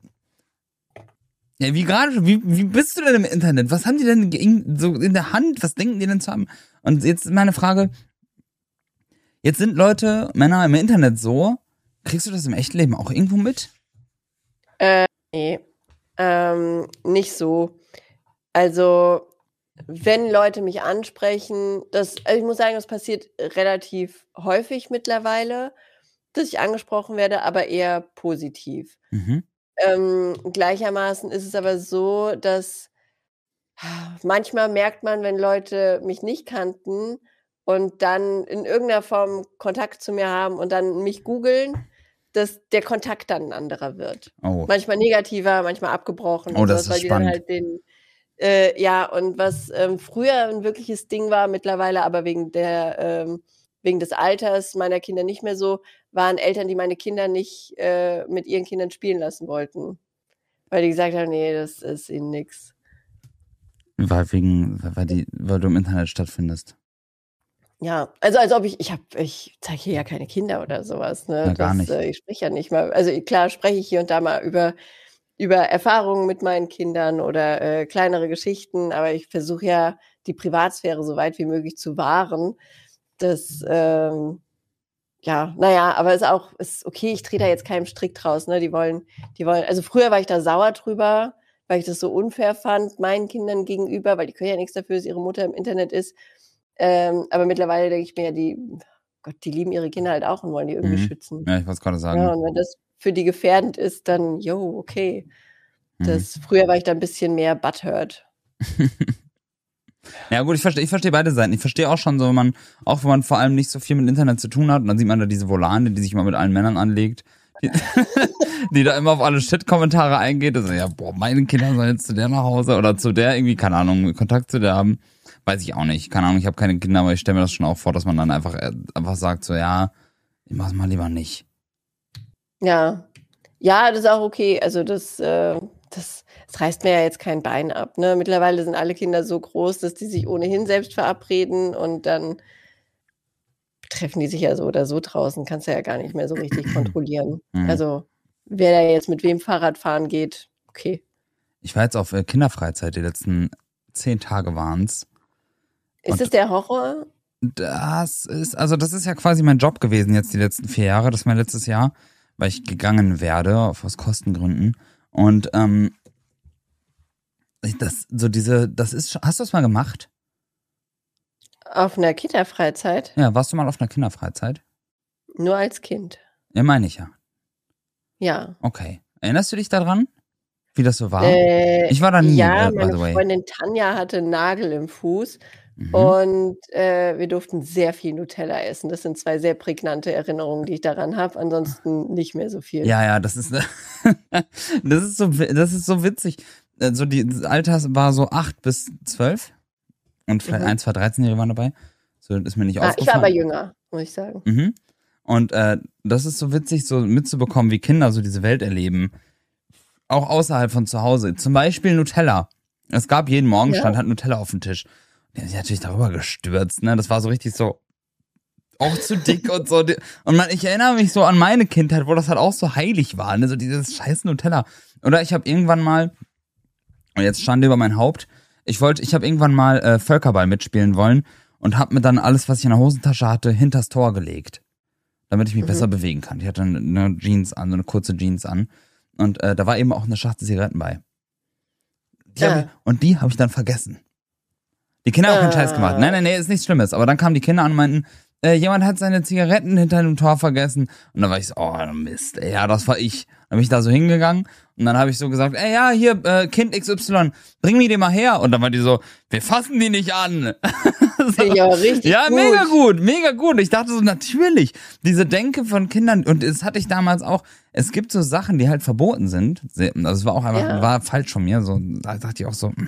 wie bist du denn im Internet? Was haben die denn so in der Hand? Was denken die denn zu haben? Und jetzt ist meine Frage, jetzt sind Männer im Internet so, kriegst du das im echten Leben auch irgendwo mit? Nee, nicht so. Also, wenn Leute mich ansprechen, ich muss sagen, das passiert relativ häufig mittlerweile, dass ich angesprochen werde, aber eher positiv. Mhm. Gleichermaßen ist es aber so, dass manchmal merkt man, wenn Leute mich nicht kannten und dann in irgendeiner Form Kontakt zu mir haben und dann mich googeln, dass der Kontakt dann ein anderer wird. Oh. Manchmal negativer, manchmal abgebrochen. Oh, das ist spannend. Und was früher ein wirkliches Ding war, mittlerweile aber wegen des Alters meiner Kinder nicht mehr so, waren Eltern, die meine Kinder nicht mit ihren Kindern spielen lassen wollten. Weil die gesagt haben, nee, das ist ihnen nix. Weil du im Internet stattfindest. Ja, also als ob ich zeige hier ja keine Kinder oder sowas. Ne? Ja, gar nicht. Ich spreche ja nicht mal, also klar spreche ich hier und da mal über Erfahrungen mit meinen Kindern oder kleinere Geschichten, aber ich versuche ja, die Privatsphäre so weit wie möglich zu wahren, dass ja, naja, aber ist okay, ich drehe da jetzt keinen Strick draus, ne? Die wollen, also früher war ich da sauer drüber, weil ich das so unfair fand, meinen Kindern gegenüber, weil die können ja nichts dafür, dass ihre Mutter im Internet ist. Aber mittlerweile denke ich mir, Gott, die lieben ihre Kinder halt auch und wollen die irgendwie schützen. Ja, ich wollte es gerade sagen. Ja, und wenn das für die gefährdend ist, dann, okay. Früher war ich da ein bisschen mehr butthurt. Ja gut, ich verstehe beide Seiten. Ich verstehe auch schon so, wenn man vor allem nicht so viel mit Internet zu tun hat und dann sieht man da diese Volane, die sich mal mit allen Männern anlegt, die da immer auf alle Shit-Kommentare eingeht. Also ja, meine Kinder sollen jetzt zu der nach Hause oder zu der irgendwie, keine Ahnung, Kontakt zu der haben. Weiß ich auch nicht. Keine Ahnung, ich habe keine Kinder, aber ich stelle mir das schon auch vor, dass man dann einfach sagt so, ja, ich mach's mal lieber nicht. Ja. Ja, das ist auch okay. Also das reißt mir ja jetzt kein Bein ab, ne? Mittlerweile sind alle Kinder so groß, dass die sich ohnehin selbst verabreden und dann treffen die sich ja so oder so draußen. Kannst du ja gar nicht mehr so richtig kontrollieren. Also, wer da jetzt mit wem Fahrrad fahren geht, okay. Ich war jetzt auf Kinderfreizeit, die letzten 10 Tage waren's. Ist das der Horror? Das ist ja quasi mein Job gewesen jetzt die letzten 4 Jahre. Das ist mein letztes Jahr, weil ich gegangen werde, aus Kostengründen. Und hast du das mal gemacht? Auf einer Kinderfreizeit? Ja, warst du mal auf einer Kinderfreizeit? Nur als Kind. Ja, meine ich ja. Ja. Okay. Erinnerst du dich daran, wie das so war? Ich war da nie, ja, by meine the way. Freundin Tanja hatte einen Nagel im Fuß und wir durften sehr viel Nutella essen. Das sind 2 sehr prägnante Erinnerungen, die ich daran habe. Ansonsten nicht mehr so viel. Ja, das ist das ist so witzig. So das Alter war so 8 bis 12 und vielleicht 1, 2, 13-Jährige waren dabei. So ist mir nicht aufgefallen. Ich war aber jünger, muss ich sagen. Und das ist so witzig, so mitzubekommen, wie Kinder so diese Welt erleben. Auch außerhalb von zu Hause. Zum Beispiel Nutella. Es gab jeden Morgen, stand halt Nutella auf dem Tisch. Die haben sich natürlich darüber gestürzt, ne? Das war so richtig so auch zu dick und so. Und ich erinnere mich so an meine Kindheit, wo das halt auch so heilig war, ne? So dieses scheiß Nutella. Oder ich habe irgendwann mal, und jetzt Schande über mein Haupt, ich habe irgendwann mal Völkerball mitspielen wollen und habe mir dann alles, was ich in der Hosentasche hatte, hinters Tor gelegt, damit ich mich besser bewegen kann. Ich hatte eine Jeans an, so eine kurze Jeans an. Und da war eben auch eine Schachtel Zigaretten bei. Die habe ich dann vergessen. Die Kinder haben keinen Scheiß gemacht. Nein, ist nichts Schlimmes. Aber dann kamen die Kinder an und meinten, jemand hat seine Zigaretten hinter einem Tor vergessen. Und dann war ich so, oh Mist, ey, ja, das war ich. Dann bin ich da so hingegangen und dann habe ich so gesagt, ey, ja, hier, Kind XY, bring mir die mal her. Und dann war die so, wir fassen die nicht an. So. Ja, richtig ja, gut. mega gut. Ich dachte so, natürlich, diese Denke von Kindern, und das hatte ich damals auch, es gibt so Sachen, die halt verboten sind. Also es war auch einfach, war falsch von mir, so, da dachte ich auch so,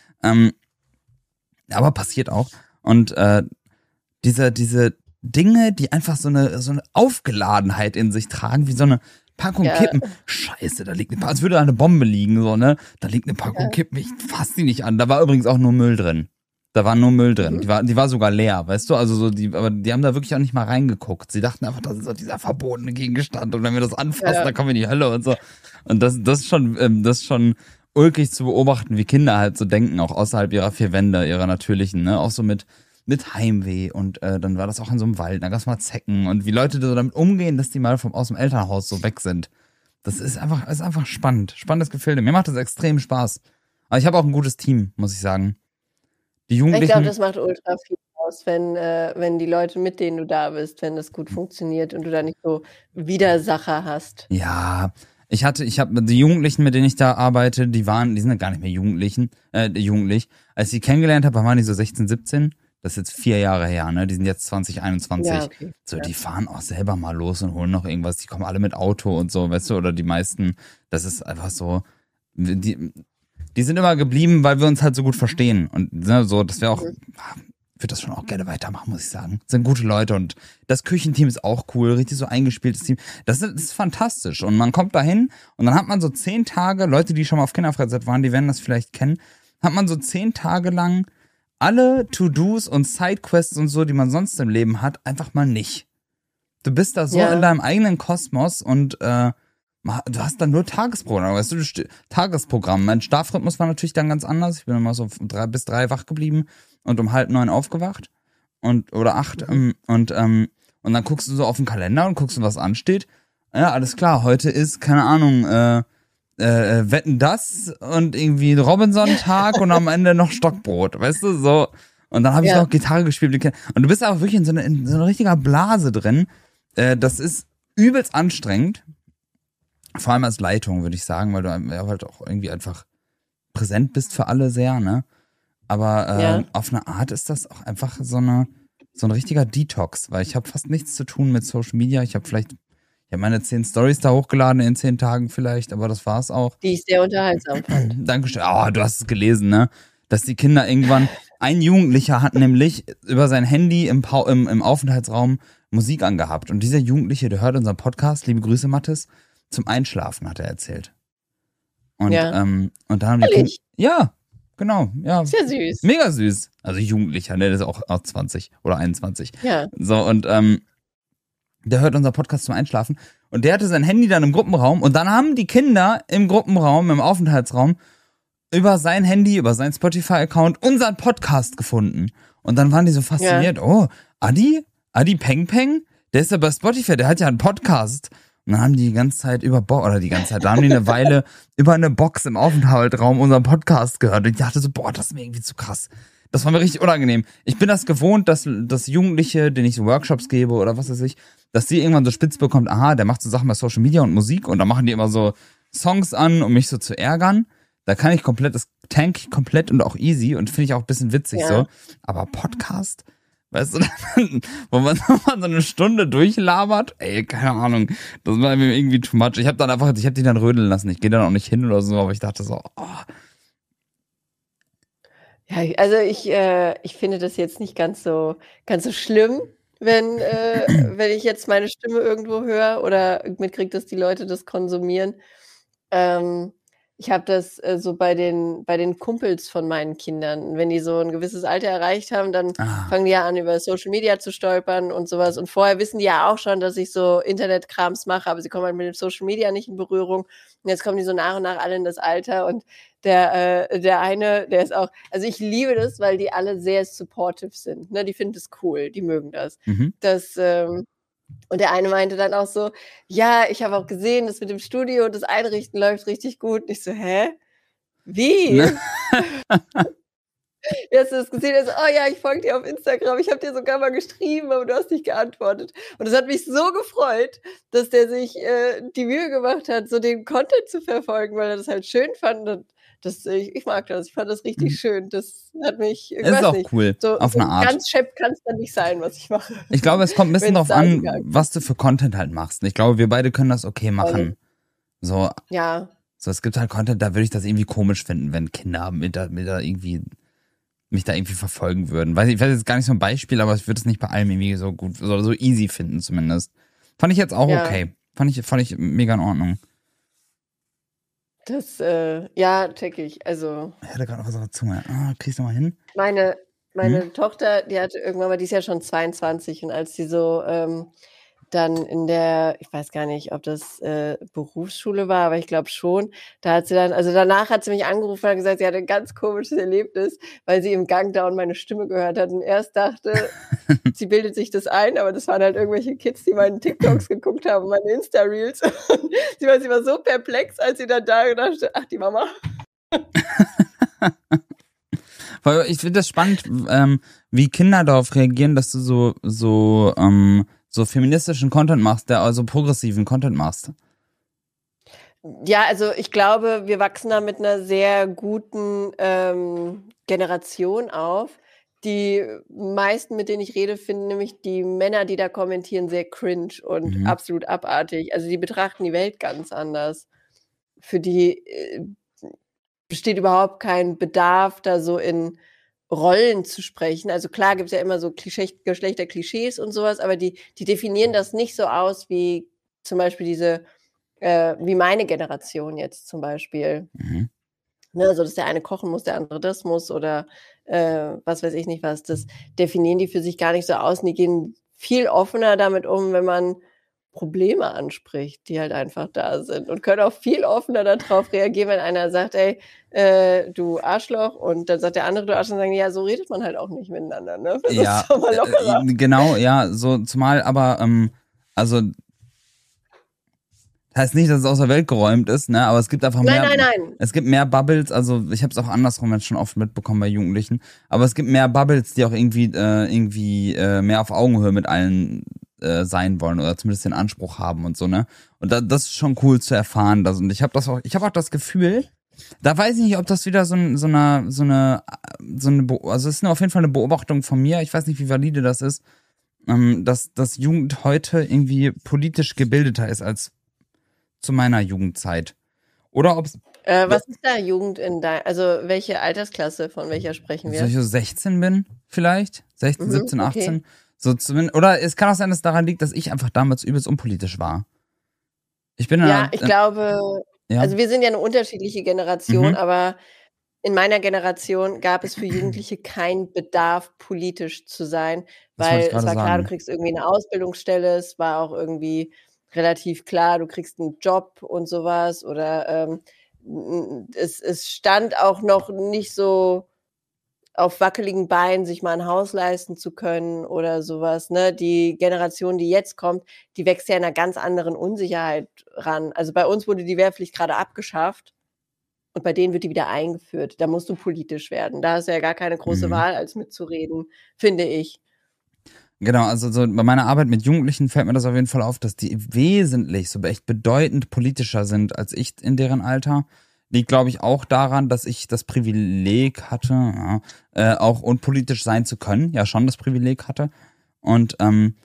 aber passiert auch. Und diese Dinge, die einfach so eine Aufgeladenheit in sich tragen, wie so eine Packung Kippen. Scheiße, da liegt als würde da eine Bombe liegen, so, ne? Da liegt eine Packung Kippen, ich fass die nicht an. Da war übrigens auch nur Müll drin. Da war nur Müll drin. Die war sogar leer, weißt du? Also aber die haben da wirklich auch nicht mal reingeguckt. Sie dachten einfach, das ist so dieser verbotene Gegenstand und wenn wir das anfassen, dann kommen wir in die Hölle und so. Und das ist schon ulkig zu beobachten, wie Kinder halt so denken, auch außerhalb ihrer 4 Wände, ihrer natürlichen, ne? Auch so mit Heimweh und dann war das auch in so einem Wald, da gab's mal Zecken und wie Leute so damit umgehen, dass die mal aus dem Elternhaus so weg sind. Das ist einfach spannend. Spannendes Gefilde. Mir macht das extrem Spaß. Aber ich habe auch ein gutes Team, muss ich sagen. Die Jugendlichen. Ich glaube, das macht ultra viel aus, wenn die Leute, mit denen du da bist, wenn das gut funktioniert und du da nicht so Widersacher hast. Ja, ich habe die Jugendlichen, mit denen ich da arbeite, die sind ja gar nicht mehr jugendlich. Als ich die kennengelernt habe, waren die so 16, 17. Das ist jetzt 4 Jahre her, ne? Die sind jetzt 2021. Ja, okay. So, die fahren auch selber mal los und holen noch irgendwas. Die kommen alle mit Auto und so, weißt du, oder die meisten. Das ist einfach so. Die sind immer geblieben, weil wir uns halt so gut verstehen. Und ne, so, das wäre auch, würde das schon auch gerne weitermachen, muss ich sagen. Das sind gute Leute und das Küchenteam ist auch cool, richtig so eingespieltes Team. Das ist fantastisch. Und man kommt da hin und dann hat man so 10 Tage, Leute, die schon mal auf Kinderfreizeit waren, die werden das vielleicht kennen, hat man so 10 Tage lang alle To-Dos und Sidequests und so, die man sonst im Leben hat, einfach mal nicht. Du bist da so in deinem eigenen Kosmos und du hast dann nur Tagesprogramm, weißt du, Tagesprogramm. Mein Schlafrhythmus war natürlich dann ganz anders. Ich bin immer so 3 bis 3 wach geblieben und um 8:30 aufgewacht oder 8 und Und dann guckst du so auf den Kalender und guckst du, was ansteht. Ja, alles klar, heute ist, keine Ahnung, Wetten das und irgendwie Robinson-Tag und am Ende noch Stockbrot, weißt du, so. Und dann habe ich noch Gitarre gespielt. Und du bist auch wirklich in so einer richtiger Blase drin. Das ist übelst anstrengend. Vor allem als Leitung, würde ich sagen, weil du halt auch irgendwie einfach präsent bist für alle sehr, ne? Aber auf eine Art ist das auch einfach so ein richtiger Detox, weil ich habe fast nichts zu tun mit Social Media. Ich habe meine 10 Stories da hochgeladen in 10 Tagen vielleicht, aber das war's auch. Die ich sehr unterhaltsam fand. Dankeschön. Oh, du hast es gelesen, ne? Dass die Kinder irgendwann, ein Jugendlicher hat nämlich über sein Handy im Aufenthaltsraum Musik angehabt. Und dieser Jugendliche, der hört unseren Podcast, liebe Grüße, Mathis, zum Einschlafen, hat er erzählt. Und dann haben die Kinder, ja, genau, ja. Sehr süß. Mega süß. Also Jugendlicher, ne? Der ist auch 20 oder 21. Ja. So, und der hört unseren Podcast zum Einschlafen und der hatte sein Handy dann im Gruppenraum und dann haben die Kinder im Gruppenraum, im Aufenthaltsraum über sein Handy, über seinen Spotify-Account unseren Podcast gefunden. Und dann waren die so fasziniert, oh, Adi Peng Peng, der ist ja bei Spotify, der hat ja einen Podcast. Und dann haben die ganze Zeit da haben die eine Weile über eine Box im Aufenthaltsraum unseren Podcast gehört. Und ich dachte so, boah, das ist mir irgendwie zu krass. Das war mir richtig unangenehm. Ich bin das gewohnt, dass Jugendliche, denen ich so Workshops gebe oder was weiß ich, dass die irgendwann so spitz bekommt, aha, der macht so Sachen bei Social Media und Musik und dann machen die immer so Songs an, um mich so zu ärgern. Da kann ich komplett, das tank ich komplett und auch easy und finde ich auch ein bisschen witzig so. Aber Podcast, weißt du, wo man so eine Stunde durchlabert, ey, keine Ahnung, das war mir irgendwie too much. Ich habe die dann rödeln lassen. Ich gehe dann auch nicht hin oder so, aber ich dachte so, oh. Ja, also ich finde das jetzt nicht ganz so schlimm, wenn ich jetzt meine Stimme irgendwo höre oder mitkriege, dass die Leute das konsumieren. Ich habe das so bei den Kumpels von meinen Kindern. Wenn die so ein gewisses Alter erreicht haben, dann fangen die ja an, über Social Media zu stolpern und sowas. Und vorher wissen die ja auch schon, dass ich so Internetkrams mache, aber sie kommen halt mit dem Social Media nicht in Berührung. Und jetzt kommen die so nach und nach alle in das Alter. Und der eine, der ist auch, also ich liebe das, weil die alle sehr supportive sind. Ne? Die finden das cool, die mögen das. Und der eine meinte dann auch so, ja, ich habe auch gesehen, das mit dem Studio und das Einrichten läuft richtig gut. Und ich so, hä? Wie? Wie hast du das gesehen? Er so, oh ja, ich folge dir auf Instagram, ich habe dir sogar mal geschrieben, aber du hast nicht geantwortet. Und das hat mich so gefreut, dass der sich die Mühe gemacht hat, so den Content zu verfolgen, weil er das halt schön fand. Und ich mag das, ich fand das richtig schön. Das hat mich, ist auch nicht, cool, so, auf eine Art. Ganz schepp kann es dann nicht sein, was ich mache. Ich glaube, es kommt ein bisschen drauf an, was du für Content halt machst. Ich glaube, wir beide können das okay machen. So, ja. So, es gibt halt Content, da würde ich das irgendwie komisch finden, wenn Kinder mich da irgendwie verfolgen würden. Ich weiß jetzt gar nicht so ein Beispiel, aber ich würde es nicht bei allem irgendwie so gut, so easy finden zumindest. Fand ich jetzt auch okay. Fand ich mega in Ordnung. Das, check ich. Also. Ich hatte gerade noch was auf der Zunge. Kriegst du mal hin? Meine Tochter, die hatte irgendwann mal, die ist ja schon 22 und als die so dann in der, ich weiß gar nicht, ob das Berufsschule war, aber ich glaube schon, da hat sie dann, also danach hat sie mich angerufen und hat gesagt, sie hatte ein ganz komisches Erlebnis, weil sie im Gang da und meine Stimme gehört hat und erst dachte, sie bildet sich das ein, aber das waren halt irgendwelche Kids, die meine TikToks geguckt haben, meine Insta-Reels. Sie war so perplex, als sie dann da dachte, ach, die Mama. Ich finde das spannend, wie Kinder darauf reagieren, dass du so feministischen Content machst, also progressiven Content machst. Ja, also ich glaube, wir wachsen da mit einer sehr guten Generation auf. Die meisten, mit denen ich rede, finden nämlich die Männer, die da kommentieren, sehr cringe und absolut abartig. Also die betrachten die Welt ganz anders. Für die besteht überhaupt kein Bedarf, da so in Rollen zu sprechen. Also klar gibt es ja immer so Geschlechterklischees und sowas, aber die definieren das nicht so aus wie zum Beispiel wie meine Generation jetzt zum Beispiel. Ne, also dass der eine kochen muss, der andere das muss oder was weiß ich nicht was. Das definieren die für sich gar nicht so aus und die gehen viel offener damit um, wenn man Probleme anspricht, die halt einfach da sind und können auch viel offener darauf reagieren, wenn einer sagt, ey, du Arschloch, und dann sagt der andere, du Arschloch, und sagen, ja, so redet man halt auch nicht miteinander, ne? Das ist doch mal lockerer. Genau, ja, so zumal, aber, also, heißt nicht, dass es aus der Welt geräumt ist, ne, aber es gibt einfach Nein. Es gibt mehr Bubbles, also ich habe es auch andersrum jetzt schon oft mitbekommen bei Jugendlichen, aber es gibt mehr Bubbles, die auch irgendwie mehr auf Augenhöhe mit allen sein wollen oder zumindest den Anspruch haben und so, ne? Und das ist schon cool zu erfahren. Und ich habe auch das Gefühl, da weiß ich nicht, ob das wieder also es ist auf jeden Fall eine Beobachtung von mir, ich weiß nicht, wie valide das ist, dass Jugend heute irgendwie politisch gebildeter ist als zu meiner Jugendzeit. Oder ob's was ist da Jugend also welche Altersklasse, von welcher sprechen wir? Dass ich so 16 bin, vielleicht? 16, 17, 18. Okay. So zumindest, oder es kann auch sein, dass es daran liegt, dass ich einfach damals übelst unpolitisch war. Ich glaube, also wir sind ja eine unterschiedliche Generation, aber in meiner Generation gab es für Jugendliche keinen Bedarf, politisch zu sein, weil es war klar, du kriegst irgendwie eine Ausbildungsstelle, es war auch irgendwie relativ klar, du kriegst einen Job und sowas, oder es stand auch noch nicht so auf wackeligen Beinen, sich mal ein Haus leisten zu können oder sowas, ne? Die Generation, die jetzt kommt, die wächst ja in einer ganz anderen Unsicherheit ran. Also bei uns wurde die Wehrpflicht gerade abgeschafft und bei denen wird die wieder eingeführt. Da musst du politisch werden. Da hast du ja gar keine große Wahl, als mitzureden, finde ich. Genau, also so bei meiner Arbeit mit Jugendlichen fällt mir das auf jeden Fall auf, dass die wesentlich, so echt bedeutend politischer sind als ich in deren Alter. Liegt, glaube ich, auch daran, dass ich das Privileg hatte, auch unpolitisch sein zu können. Ja, schon das Privileg hatte. Es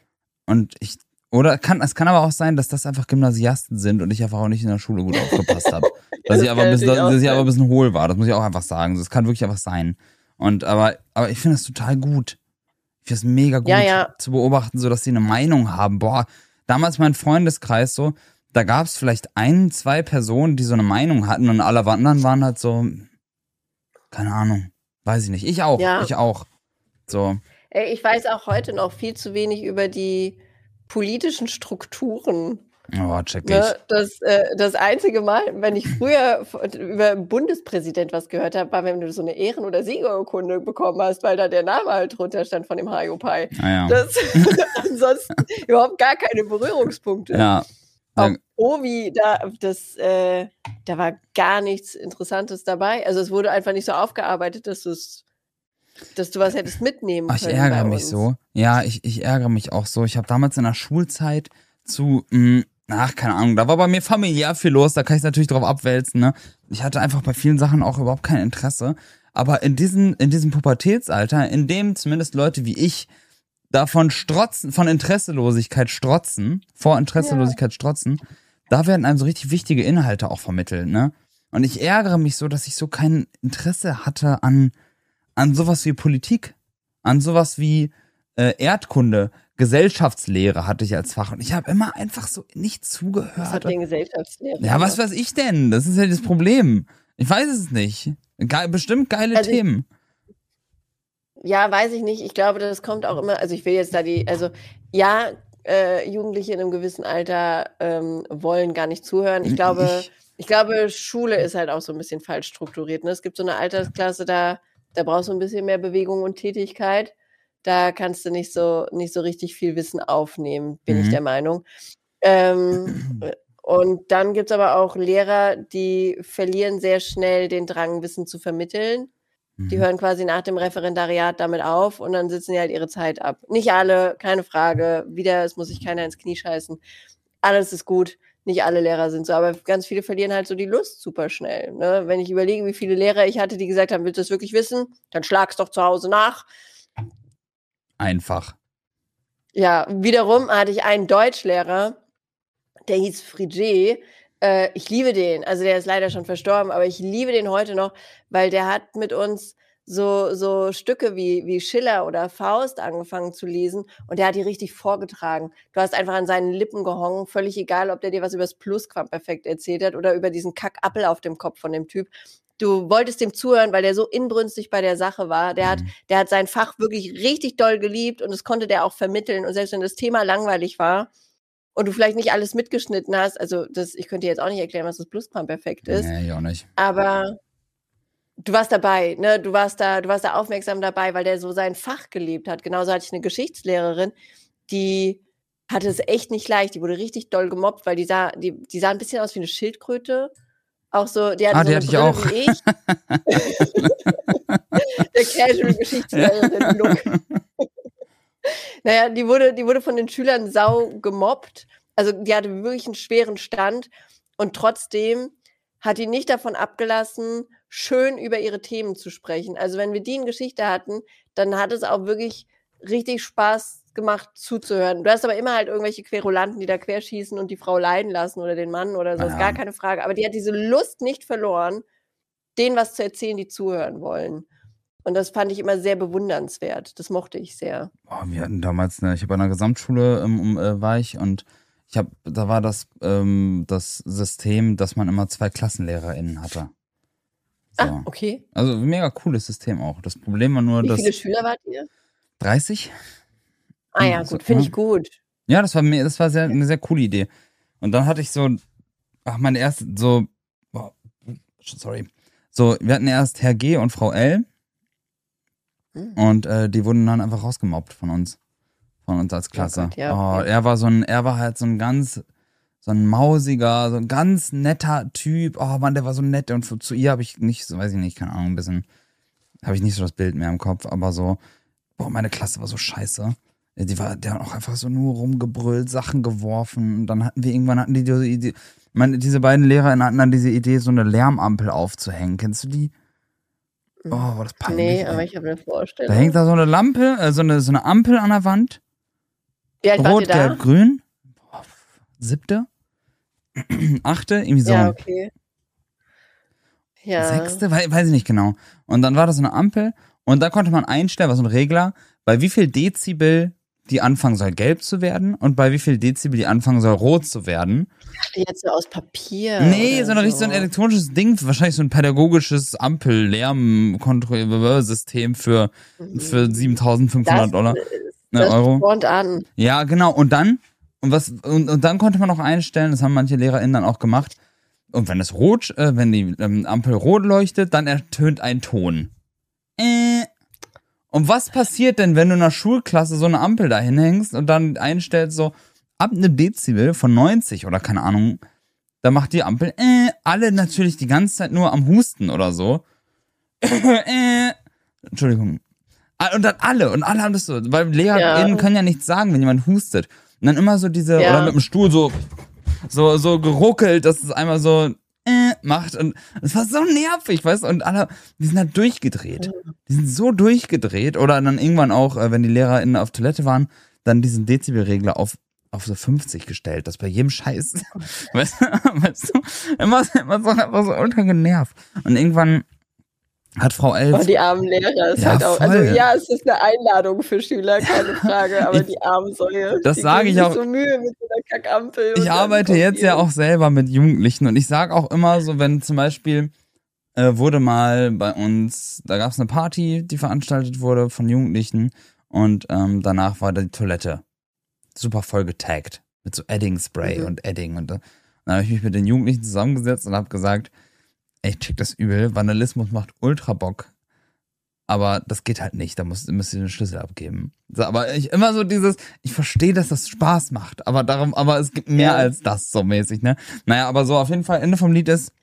kann aber auch sein, dass das einfach Gymnasiasten sind und ich einfach auch nicht in der Schule gut aufgepasst habe. Dass ich aber ein bisschen hohl war. Das muss ich auch einfach sagen. Das kann wirklich einfach sein. Aber ich finde das total gut. Ich finde es mega gut zu beobachten, so dass sie eine Meinung haben. Boah, damals mein Freundeskreis so, da gab es vielleicht 1, 2 Personen, die so eine Meinung hatten und alle anderen waren halt so, keine Ahnung, weiß ich nicht. Ich auch. So. Ey, ich weiß auch heute noch viel zu wenig über die politischen Strukturen. Oh, check ich. Ne? Das einzige Mal, wenn ich früher über einen Bundespräsident was gehört habe, war, wenn du so eine Ehren- oder Siegerurkunde bekommen hast, weil da der Name halt drunter stand von dem Hayopai. Ansonsten überhaupt gar keine Berührungspunkte. Ja. Auch Ovi, da war gar nichts Interessantes dabei. Also es wurde einfach nicht so aufgearbeitet, dass du was hättest mitnehmen können. Ich ärgere mich so. Ja, ich ärgere mich auch so. Ich habe damals in der Schulzeit keine Ahnung, da war bei mir familiär viel los, da kann ich natürlich drauf abwälzen, ne? Ich hatte einfach bei vielen Sachen auch überhaupt kein Interesse. Aber in diesem Pubertätsalter, in dem zumindest Leute wie ich davon strotzen, vor Interesselosigkeit strotzen, da werden einem so richtig wichtige Inhalte auch vermittelt, ne? Und ich ärgere mich so, dass ich so kein Interesse hatte an sowas wie Politik, an sowas wie Erdkunde, Gesellschaftslehre hatte ich als Fach und ich habe immer einfach so nicht zugehört. Was hat denn Gesellschaftslehre? Ja, was weiß ich denn? Das ist ja das Problem. Ich weiß es nicht. Bestimmt geile Themen. Ja, weiß ich nicht. Ich glaube, das kommt auch immer, also ich will jetzt da Jugendliche in einem gewissen Alter wollen gar nicht zuhören. Ich glaube, Schule ist halt auch so ein bisschen falsch strukturiert. Ne? Es gibt so eine Altersklasse, da brauchst du ein bisschen mehr Bewegung und Tätigkeit. Da kannst du nicht so richtig viel Wissen aufnehmen, bin ich der Meinung. Und dann gibt's aber auch Lehrer, die verlieren sehr schnell den Drang, Wissen zu vermitteln. Die hören quasi nach dem Referendariat damit auf und dann sitzen die halt ihre Zeit ab. Nicht alle, keine Frage. Wieder, es muss sich keiner ins Knie scheißen. Alles ist gut. Nicht alle Lehrer sind so, aber ganz viele verlieren halt so die Lust super schnell. Ne? Wenn ich überlege, wie viele Lehrer ich hatte, die gesagt haben, willst du das wirklich wissen? Dann schlag's doch zu Hause nach. Einfach. Ja, wiederum hatte ich einen Deutschlehrer, der hieß Frigé. Ich liebe den. Also der ist leider schon verstorben, aber ich liebe den heute noch, weil der hat mit uns so Stücke wie Schiller oder Faust angefangen zu lesen und der hat die richtig vorgetragen. Du hast einfach an seinen Lippen gehongen, völlig egal, ob der dir was über das Plusquamperfekt erzählt hat oder über diesen Kackappel auf dem Kopf von dem Typ. Du wolltest dem zuhören, weil der so inbrünstig bei der Sache war. Der hat sein Fach wirklich richtig doll geliebt und das konnte der auch vermitteln. Und selbst wenn das Thema langweilig war und du vielleicht nicht alles mitgeschnitten hast, also ich könnte dir jetzt auch nicht erklären, was das Plusquamperfekt ist. Nee, ich auch nicht. Aber du warst dabei, ne? Du warst da aufmerksam dabei, weil der so sein Fach gelebt hat. Genauso hatte ich eine Geschichtslehrerin, die hatte es echt nicht leicht. Die wurde richtig doll gemobbt, weil die sah ein bisschen aus wie eine Schildkröte. Auch so, die hatte so eine Brille auch. wie ich. Der Casual-Geschichtslehrerin-Look. Naja, die wurde von den Schülern sau gemobbt. Also die hatte wirklich einen schweren Stand. Und trotzdem hat die nicht davon abgelassen, schön über ihre Themen zu sprechen. Also wenn wir die in Geschichte hatten, dann hat es auch wirklich richtig Spaß gemacht zuzuhören. Du hast aber immer halt irgendwelche Querulanten, die da querschießen und die Frau leiden lassen oder den Mann oder so, ist gar keine Frage. Aber die hat diese Lust nicht verloren, denen was zu erzählen, die zuhören wollen. Und das fand ich immer sehr bewundernswert. Das mochte ich sehr. Oh, wir hatten damals ich habe an einer Gesamtschule war ich und da war das System, dass man immer 2 KlassenlehrerInnen hatte. So. Ah, okay. Also mega cooles System auch. Das Problem war nur, Wie viele Schüler wart ihr? 30. Ah ja, gut, finde ich gut. Ja, das war eine sehr coole Idee. Und dann hatte ich meine erste, wir hatten erst Herr G. und Frau L. Und die wurden dann einfach rausgemobbt von uns als Klasse. Oh Gott, ja, okay. Er war halt so ein mausiger, so ein ganz netter Typ. Oh Mann, der war so nett. Und zu ihr habe ich nicht, so weiß ich nicht, keine Ahnung, habe ich nicht so das Bild mehr im Kopf, aber so, meine Klasse war so scheiße. Der hat auch einfach so nur rumgebrüllt, Sachen geworfen. Und dann hatten die diese Idee, diese beiden LehrerInnen hatten dann diese Idee, so eine Lärmampel aufzuhängen. Kennst du die? Oh, war das peinlich. Nee, aber ich habe eine Vorstellung. Da hängt da so eine Lampe, so eine Ampel an der Wand. Wie alt wart ihr da? Rot, gelb, grün. 7., 8., irgendwie so. Ja, okay. Ja. 6., weiß ich nicht genau. Und dann war das so eine Ampel und da konnte man einstellen, war so ein Regler, bei wie viel Dezibel die anfangen soll gelb zu werden und bei wie viel Dezibel die anfangen soll rot zu werden. Ich dachte jetzt so aus Papier. Nee, so ein elektronisches Ding, wahrscheinlich so ein pädagogisches Ampel-Lärm-System für 7.500 $. Das Euro. spornt an. Ja, genau. Und dann konnte man noch einstellen, das haben manche LehrerInnen dann auch gemacht. Und wenn wenn die Ampel rot leuchtet, dann ertönt ein Ton. Und was passiert denn, wenn du in einer Schulklasse so eine Ampel da hinhängst und dann einstellst so ab einem Dezibel von 90 oder keine Ahnung, da macht die Ampel alle natürlich die ganze Zeit nur am Husten oder so. Entschuldigung. Und dann alle haben das so, weil LehrerInnen können ja nichts sagen, wenn jemand hustet. Und dann immer so oder mit dem Stuhl so geruckelt, dass es einmal so macht. Und es war so nervig, weißt du? Und alle, die sind halt durchgedreht. Die sind so durchgedreht. Oder dann irgendwann auch, wenn die LehrerInnen auf Toilette waren, dann diesen Dezibelregler auf so 50 gestellt. Das bei jedem Scheiß. Weißt du? Immer so einfach so untergenervt. Und irgendwann hat Frau L. Oh, die armen Lehrer ist halt auch. Voll. Also ja, es ist eine Einladung für Schüler, keine Frage, aber die armen Säue. Das sage ich auch. So Mühe mit so einer Kackampel. Ich arbeite jetzt ja auch selber mit Jugendlichen und ich sage auch immer so, wenn zum Beispiel wurde mal bei uns, da gab es eine Party, die veranstaltet wurde von Jugendlichen und danach war die Toilette super voll getaggt mit so Edding-Spray und Edding und dann habe ich mich mit den Jugendlichen zusammengesetzt und habe gesagt, ey, ich check das übel, Vandalismus macht ultra Bock, aber das geht halt nicht, da müsst ihr den Schlüssel abgeben. So, aber ich verstehe, dass das Spaß macht, aber es gibt mehr als das so mäßig, ne? Naja, aber so auf jeden Fall, Ende vom Lied ist,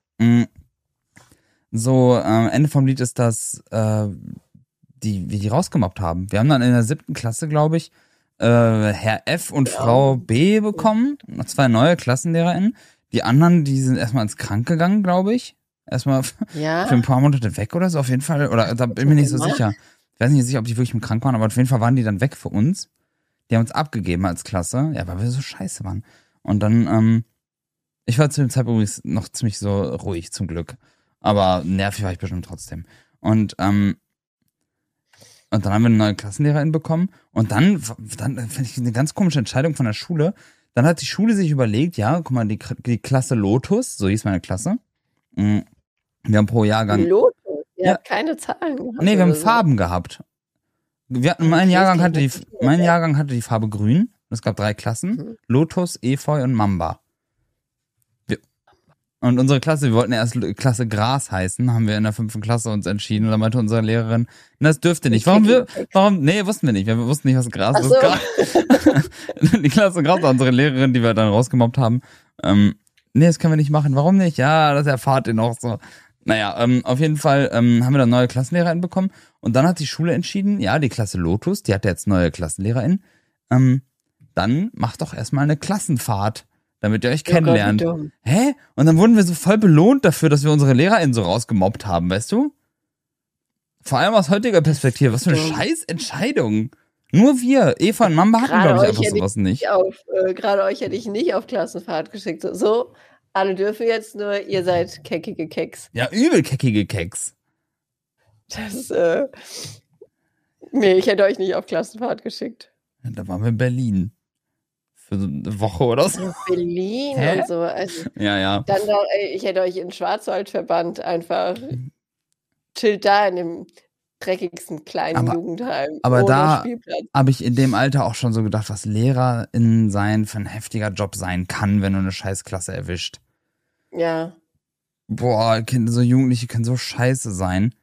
dass wie die rausgemobbt haben. Wir haben dann in der 7. Klasse, glaube ich, Herr F. und Frau B. bekommen, noch 2 neue KlassenlehrerInnen. Die anderen, die sind erstmal ins Krank gegangen, glaube ich. Erstmal für ein paar Monate weg oder so, auf jeden Fall. Oder da bin ich mir nicht so sicher. Ich weiß nicht sicher, ob die wirklich krank waren, aber auf jeden Fall waren die dann weg für uns. Die haben uns abgegeben als Klasse, ja, weil wir so scheiße waren. Und dann, ich war zu dem Zeitpunkt übrigens noch ziemlich so ruhig, zum Glück. Aber nervig war ich bestimmt trotzdem. Und dann haben wir eine neue Klassenlehrerin bekommen. Und dann finde ich eine ganz komische Entscheidung von der Schule. Dann hat die Schule sich überlegt, ja, guck mal, die Klasse Lotus, so hieß meine Klasse. Wir haben pro Jahrgang. Lotus? Ihr habt keine Zahlen gehabt. Nee, wir haben Farben gehabt. Mein Jahrgang hatte die Farbe grün. Es gab 3 Klassen, Lotus, Efeu und Mamba. Und unsere Klasse, wir wollten erst Klasse Gras heißen, haben wir in der 5. Klasse uns entschieden. Und dann meinte unsere Lehrerin, das dürfte nicht. Nee, wussten wir nicht. Wir wussten nicht, was Gras ist. Die Klasse Gras war unsere Lehrerin, die wir dann rausgemobbt haben. Nee, das können wir nicht machen. Warum nicht? Ja, das erfahrt ihr noch so. Naja, auf jeden Fall haben wir dann neue Klassenlehrerin bekommen. Und dann hat die Schule entschieden, ja, die Klasse Lotus, die hat jetzt neue Klassenlehrerin. Dann macht doch erstmal eine Klassenfahrt, damit ihr euch kennenlernt. Hä? Und dann wurden wir so voll belohnt dafür, dass wir unsere LehrerInnen so rausgemobbt haben, weißt du? Vor allem aus heutiger Perspektive. Was für eine Scheißentscheidung. Nur wir, Eva und Mamba hatten, glaube ich, einfach sowas nicht. Gerade euch hätte ich nicht auf Klassenfahrt geschickt. So, alle dürfen jetzt, nur ihr seid keckige Keks. Ja, übel keckige Keks. Nee, ich hätte euch nicht auf Klassenfahrt geschickt. Ja, da waren wir in Berlin. Für so eine Woche oder so. Berlin und so. Also, ja. Dann ich hätte euch in den Schwarzwald verbannt, einfach chillt da in dem dreckigsten kleinen Jugendheim. Aber da habe ich in dem Alter auch schon so gedacht, was LehrerInnen sein für ein heftiger Job sein kann, wenn du eine Scheißklasse erwischt. Ja. Boah, so Jugendliche können so scheiße sein.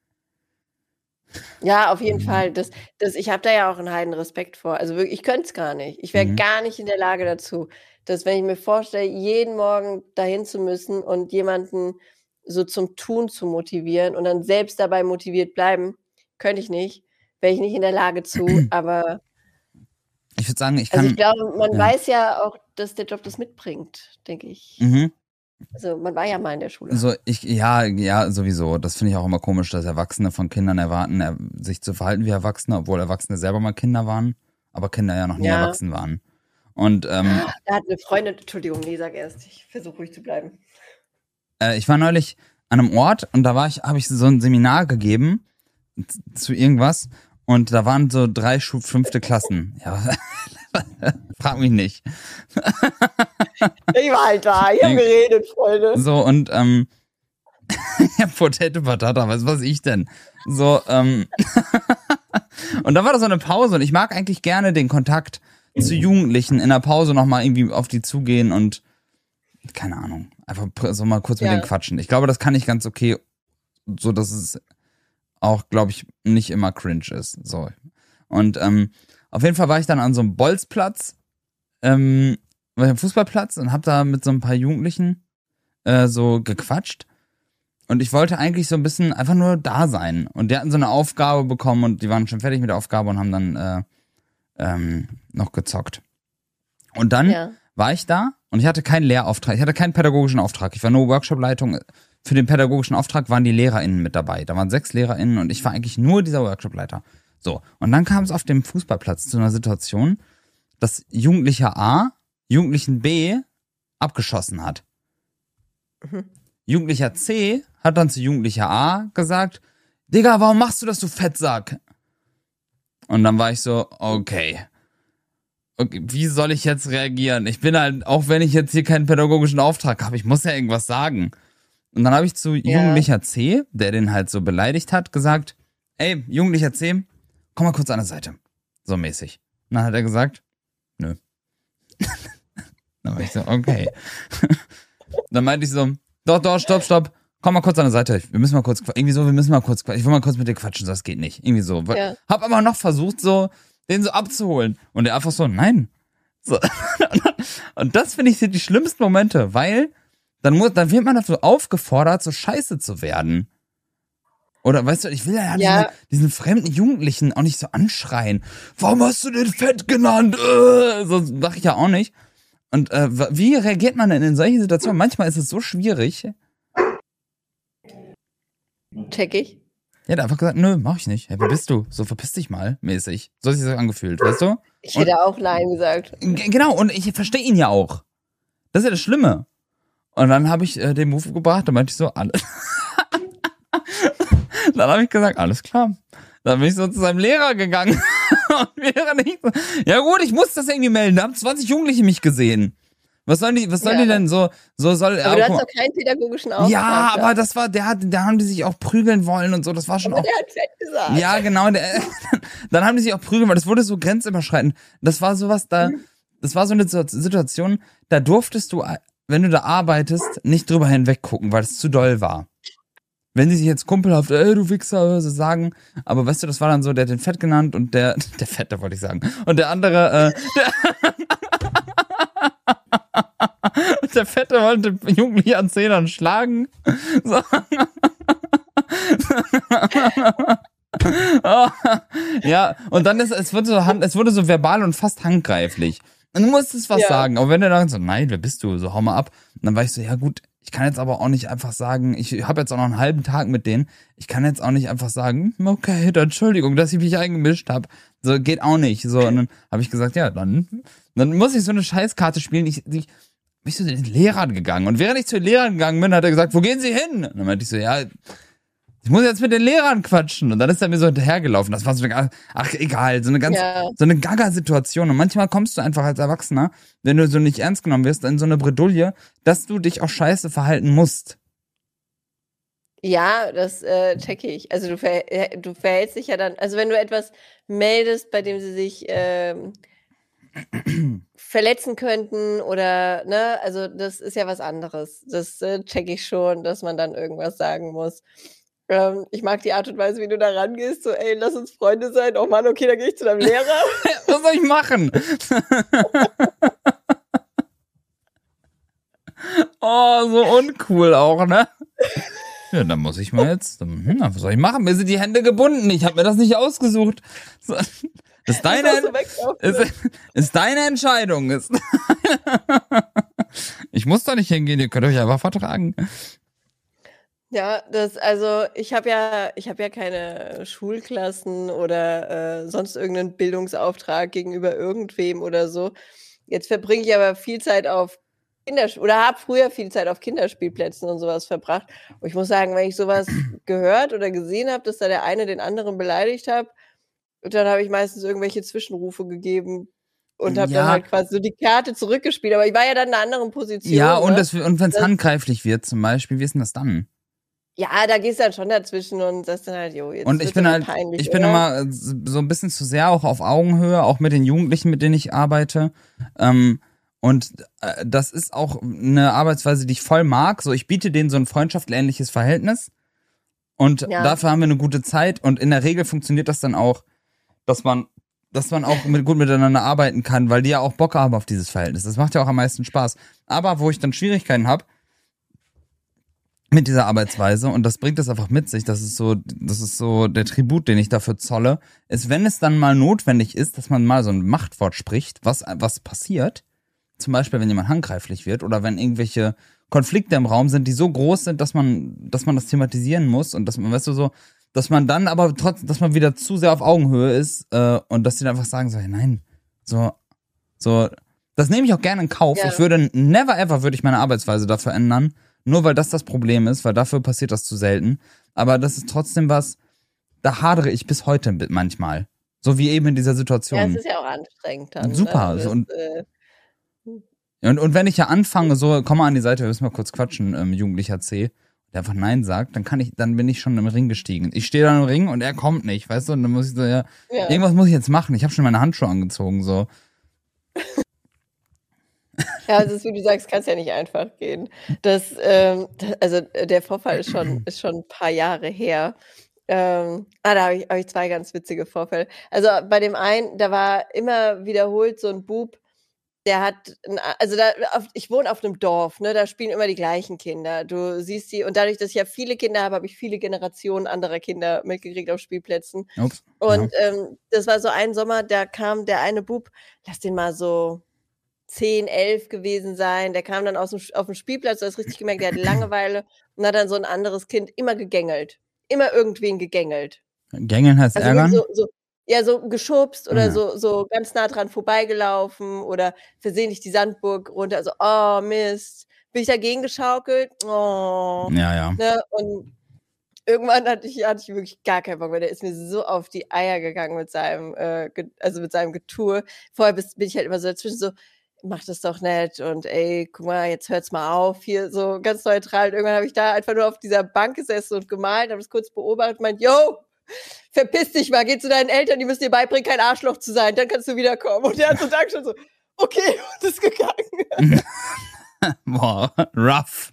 Ja, auf jeden Fall. Ich habe da ja auch einen heiden Respekt vor. Also wirklich, ich könnte es gar nicht. Ich wäre gar nicht in der Lage dazu, dass, wenn ich mir vorstelle, jeden Morgen dahin zu müssen und jemanden so zum Tun zu motivieren und dann selbst dabei motiviert bleiben, könnte ich nicht. Wäre ich nicht in der Lage zu, aber ich würde sagen, ich kann... Also ich glaube, man weiß ja auch, dass der Job das mitbringt, denke ich. Also man war ja mal in der Schule. So, ja, sowieso. Das finde ich auch immer komisch, dass Erwachsene von Kindern erwarten, sich zu verhalten wie Erwachsene, obwohl Erwachsene selber mal Kinder waren, aber Kinder ja noch nie erwachsen waren. Und da hat eine Freundin, Entschuldigung, nee, sag erst, ich versuche ruhig zu bleiben. Ich war neulich an einem Ort und da habe ich so ein Seminar gegeben zu irgendwas und da waren so 3 5. Klassen. Ja, frag mich nicht. Ich war halt da, ich habe geredet, Freunde. So, und Potato Patata, was weiß ich denn? So, und da war da so eine Pause und ich mag eigentlich gerne den Kontakt zu Jugendlichen in der Pause nochmal irgendwie auf die zugehen und keine Ahnung, einfach so mal kurz mit denen quatschen. Ich glaube, das kann ich ganz okay, so dass es auch, glaube ich, nicht immer cringe ist. So. Und auf jeden Fall war ich dann an so einem Bolzplatz, war ich am Fußballplatz und hab da mit so ein paar Jugendlichen so gequatscht. Und ich wollte eigentlich so ein bisschen einfach nur da sein. Und die hatten so eine Aufgabe bekommen und die waren schon fertig mit der Aufgabe und haben dann noch gezockt. Und dann war ich da und ich hatte keinen Lehrauftrag, ich hatte keinen pädagogischen Auftrag. Ich war nur Workshopleitung. Für den pädagogischen Auftrag waren die LehrerInnen mit dabei. Da waren 6 LehrerInnen und ich war eigentlich nur dieser Workshopleiter. So, und dann kam es auf dem Fußballplatz zu einer Situation, dass Jugendlicher A Jugendlichen B abgeschossen hat. Jugendlicher C hat dann zu Jugendlicher A gesagt, Digga, warum machst du das, du Fettsack? Und dann war ich so, okay, wie soll ich jetzt reagieren? Ich bin halt, auch wenn ich jetzt hier keinen pädagogischen Auftrag habe, ich muss ja irgendwas sagen. Und dann habe ich zu Jugendlicher C, der den halt so beleidigt hat, gesagt, ey, Jugendlicher C, komm mal kurz an der Seite. So mäßig. Und dann hat er gesagt, nö. Dann war ich so, okay. Dann meinte ich so, doch, stopp. Komm mal kurz an der Seite. Wir müssen mal kurz quatschen. Ich will mal kurz mit dir quatschen, das geht nicht. Irgendwie so. Ja. Hab aber noch versucht, so, den so abzuholen. Und der einfach so, nein. So. Und das finde ich sind die schlimmsten Momente, weil dann wird man dafür aufgefordert, so scheiße zu werden. Oder weißt du, ich will ja diesen fremden Jugendlichen auch nicht so anschreien. Warum hast du den fett genannt? So sag ich ja auch nicht. Und wie reagiert man denn in solchen Situationen? Manchmal ist es so schwierig. Check ich. Ja, der hat einfach gesagt, nö, mach ich nicht. Hey, wer bist du? So, verpiss dich mal, mäßig. So hat sich das angefühlt, weißt du? Ich hätte auch Nein gesagt. Genau, und ich verstehe ihn ja auch. Das ist ja das Schlimme. Und dann habe ich den Move gebracht, da meinte ich so, alles. Dann habe ich gesagt, alles klar. Dann bin ich so zu seinem Lehrer gegangen. Und während ich so, ja gut, ich muss das irgendwie melden. Da haben 20 Jugendliche mich gesehen. Was sollen die Ja. denn so soll Aber du auch, hast doch keinen pädagogischen Auftrag. ja, aber da. das war, da haben die sich auch prügeln wollen und so, das war schon Aber auch, der hat fett gesagt. ja, genau, dann haben die sich auch prügeln, weil das wurde so grenzüberschreitend. Das war sowas das war so eine Situation, da durftest du, wenn du da arbeitest, nicht drüber hinweg gucken, weil es zu doll war. Wenn die sich jetzt kumpelhaft, du Wichser, so sagen, aber weißt du, das war dann so, der hat den Fett genannt und der Fette wollte ich sagen, und der andere, der Fette wollte Jugendliche an Zähnern schlagen. So. Oh, ja, und dann es wurde so verbal und fast handgreiflich. Und du musstest was sagen, aber wenn der dann so, nein, wer bist du, so hau mal ab. Und dann war ich so, ja gut, ich kann jetzt aber auch nicht einfach sagen, ich habe jetzt auch noch einen halben Tag mit denen, ich kann jetzt auch nicht einfach sagen, okay, Entschuldigung, dass ich mich eingemischt habe. So, geht auch nicht. So, und dann habe ich gesagt, ja, dann muss ich so eine Scheißkarte spielen. Ich bin so zu den Lehrern gegangen. Und während ich zu den Lehrern gegangen bin, hat er gesagt, wo gehen Sie hin? Und dann meinte ich so, ja, ich muss jetzt mit den Lehrern quatschen. Und dann ist er mir so hinterhergelaufen. Das war so eine, ach egal, so eine Gaga-Situation. Und manchmal kommst du einfach als Erwachsener, wenn du so nicht ernst genommen wirst, in so eine Bredouille, dass du dich auch scheiße verhalten musst. Ja, das checke ich. Also du verhältst dich ja dann, also wenn du etwas meldest, bei dem sie sich verletzen könnten oder, ne, also das ist ja was anderes. Das checke ich schon, dass man dann irgendwas sagen muss. Ich mag die Art und Weise, wie du da rangehst, so, ey, lass uns Freunde sein. Oh Mann, okay, dann gehe ich zu deinem Lehrer. Was soll ich machen? Oh, so uncool auch, ne? Ja, dann muss ich mal jetzt, was soll ich machen? Mir sind die Hände gebunden, ich habe mir das nicht ausgesucht. So, ist deine Entscheidung. Ich muss doch nicht hingehen, ihr könnt euch einfach vertragen. Ja, ich habe ja keine Schulklassen oder sonst irgendeinen Bildungsauftrag gegenüber irgendwem oder so. Jetzt verbringe ich aber viel Zeit auf oder habe früher viel Zeit auf Kinderspielplätzen und sowas verbracht. Und ich muss sagen, wenn ich sowas gehört oder gesehen habe, dass da der eine den anderen beleidigt hat, dann habe ich meistens irgendwelche Zwischenrufe gegeben und habe dann halt quasi so die Karte zurückgespielt. Aber ich war ja dann in einer anderen Position. Ja, und wenn es handgreiflich wird zum Beispiel, wie ist denn das dann? Ja, da gehst du dann schon dazwischen und sagst dann halt, jo, jetzt und ich bin halt, peinlich, ich bin immer so ein bisschen zu sehr auch auf Augenhöhe, auch mit den Jugendlichen, mit denen ich arbeite. Und das ist auch eine Arbeitsweise, die ich voll mag. So, ich biete denen so ein freundschaftsähnliches Verhältnis. Und dafür haben wir eine gute Zeit. Und in der Regel funktioniert das dann auch, dass man auch gut miteinander arbeiten kann, weil die ja auch Bock haben auf dieses Verhältnis. Das macht ja auch am meisten Spaß. Aber wo ich dann Schwierigkeiten habe mit dieser Arbeitsweise, und das bringt es einfach mit sich, das ist so der Tribut, den ich dafür zolle, ist, wenn es dann mal notwendig ist, dass man mal so ein Machtwort spricht, was passiert, zum Beispiel, wenn jemand handgreiflich wird oder wenn irgendwelche Konflikte im Raum sind, die so groß sind, dass man das thematisieren muss und dass man, weißt du, so, dass man dann aber trotzdem, dass man wieder zu sehr auf Augenhöhe ist und dass die dann einfach sagen so, hey, nein, so, das nehme ich auch gerne in Kauf. Ja. Ich würde never ever würde ich meine Arbeitsweise dafür ändern, nur weil das Problem ist, weil dafür passiert das zu selten. Aber das ist trotzdem was, da hadere ich bis heute manchmal. So wie eben in dieser Situation. Ja, es ist ja auch anstrengend dann. Super. Ne? Und wenn ich ja anfange, so, komm mal an die Seite, wir müssen mal kurz quatschen, jugendlicher C, der einfach Nein sagt, dann bin ich schon im Ring gestiegen. Ich stehe da im Ring und er kommt nicht, weißt du? Und dann muss ich so, irgendwas muss ich jetzt machen. Ich habe schon meine Handschuhe angezogen, so. Ja, es ist, wie du sagst, kann es ja nicht einfach gehen. Also der Vorfall ist schon ein paar Jahre her. Da habe ich 2 ganz witzige Vorfälle. Also bei dem einen, da war immer wiederholt so ein Bub, der hat, ich wohne auf einem Dorf, ne, da spielen immer die gleichen Kinder. Du siehst die, und dadurch, dass ich ja viele Kinder habe ich viele Generationen anderer Kinder mitgekriegt auf Spielplätzen. Ups, und das war so ein Sommer, da kam der eine Bub, lass den mal so 10, 11 gewesen sein, der kam dann auf dem Spielplatz, du hast richtig gemerkt, der hatte Langeweile und hat dann so ein anderes Kind immer gegängelt. Immer irgendwen gegängelt. Gängeln heißt ärgern? So geschubst oder so ganz nah dran vorbeigelaufen oder versehentlich die Sandburg runter. Also, oh Mist. Bin ich dagegen geschaukelt? Oh. Ja. Ne? Und irgendwann hatte ich wirklich gar keinen Bock mehr. Der ist mir so auf die Eier gegangen mit seinem Getue. Vorher bin ich halt immer so dazwischen so, mach das doch nicht und ey, guck mal, jetzt hört's mal auf, hier so ganz neutral. Und irgendwann habe ich da einfach nur auf dieser Bank gesessen und gemalt, habe es kurz beobachtet und meint, yo, verpiss dich mal, geh zu deinen Eltern, die müssen dir beibringen, kein Arschloch zu sein, dann kannst du wiederkommen. Und der hat so Dank schon so, okay, und ist gegangen. Boah, rough.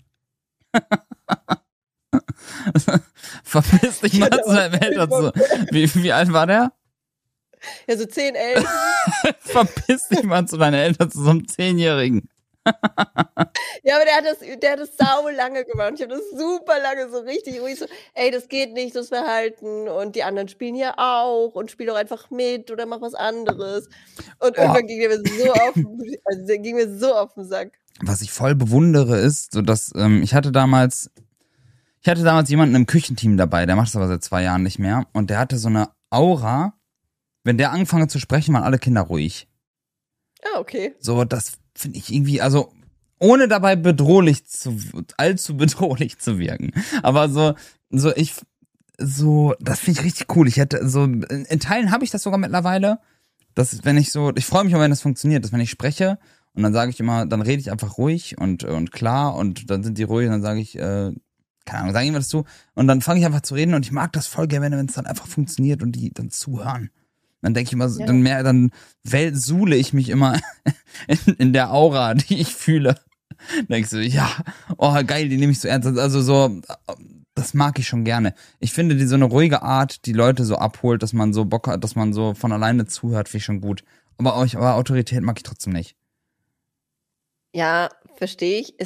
Verpiss dich mal zu deinem Eltern. Wie alt war der? Ja, so 10, 11. Verpiss dich mal zu deinen Eltern, zu so einem 10-Jährigen. Ja, aber der hat das sau lange gemacht. Ich habe das super lange so richtig ruhig so, ey, das geht nicht, das Verhalten. Und die anderen spielen hier auch und spiel doch einfach mit oder mach was anderes. Und irgendwann ging mir so auf den Sack. Was ich voll bewundere ist, so dass ich hatte damals jemanden im Küchenteam dabei, der macht das aber seit 2 Jahren nicht mehr. Und der hatte so eine Aura, wenn der angefangen hat zu sprechen, waren alle Kinder ruhig. Ah, okay. So, das finde ich irgendwie, also ohne dabei allzu bedrohlich zu wirken. Aber das finde ich richtig cool. Ich hätte so, in Teilen habe ich das sogar mittlerweile, dass ich freue mich immer, wenn das funktioniert, dass wenn ich spreche und dann sage ich immer, dann rede ich einfach ruhig und klar und dann sind die ruhig und dann sage ich, keine Ahnung, sage ich immer das zu und dann fange ich einfach zu reden und ich mag das voll gerne, wenn es dann einfach funktioniert und die dann zuhören. Dann denke ich immer, dann suhle ich mich immer in der Aura, die ich fühle. Dann denke ich so, ja, oh geil, die nehme ich so ernst. Also so, das mag ich schon gerne. Ich finde, die so eine ruhige Art, die Leute so abholt, dass man so Bock hat, dass man so von alleine zuhört, finde ich schon gut. Aber Autorität mag ich trotzdem nicht. Ja, verstehe ich.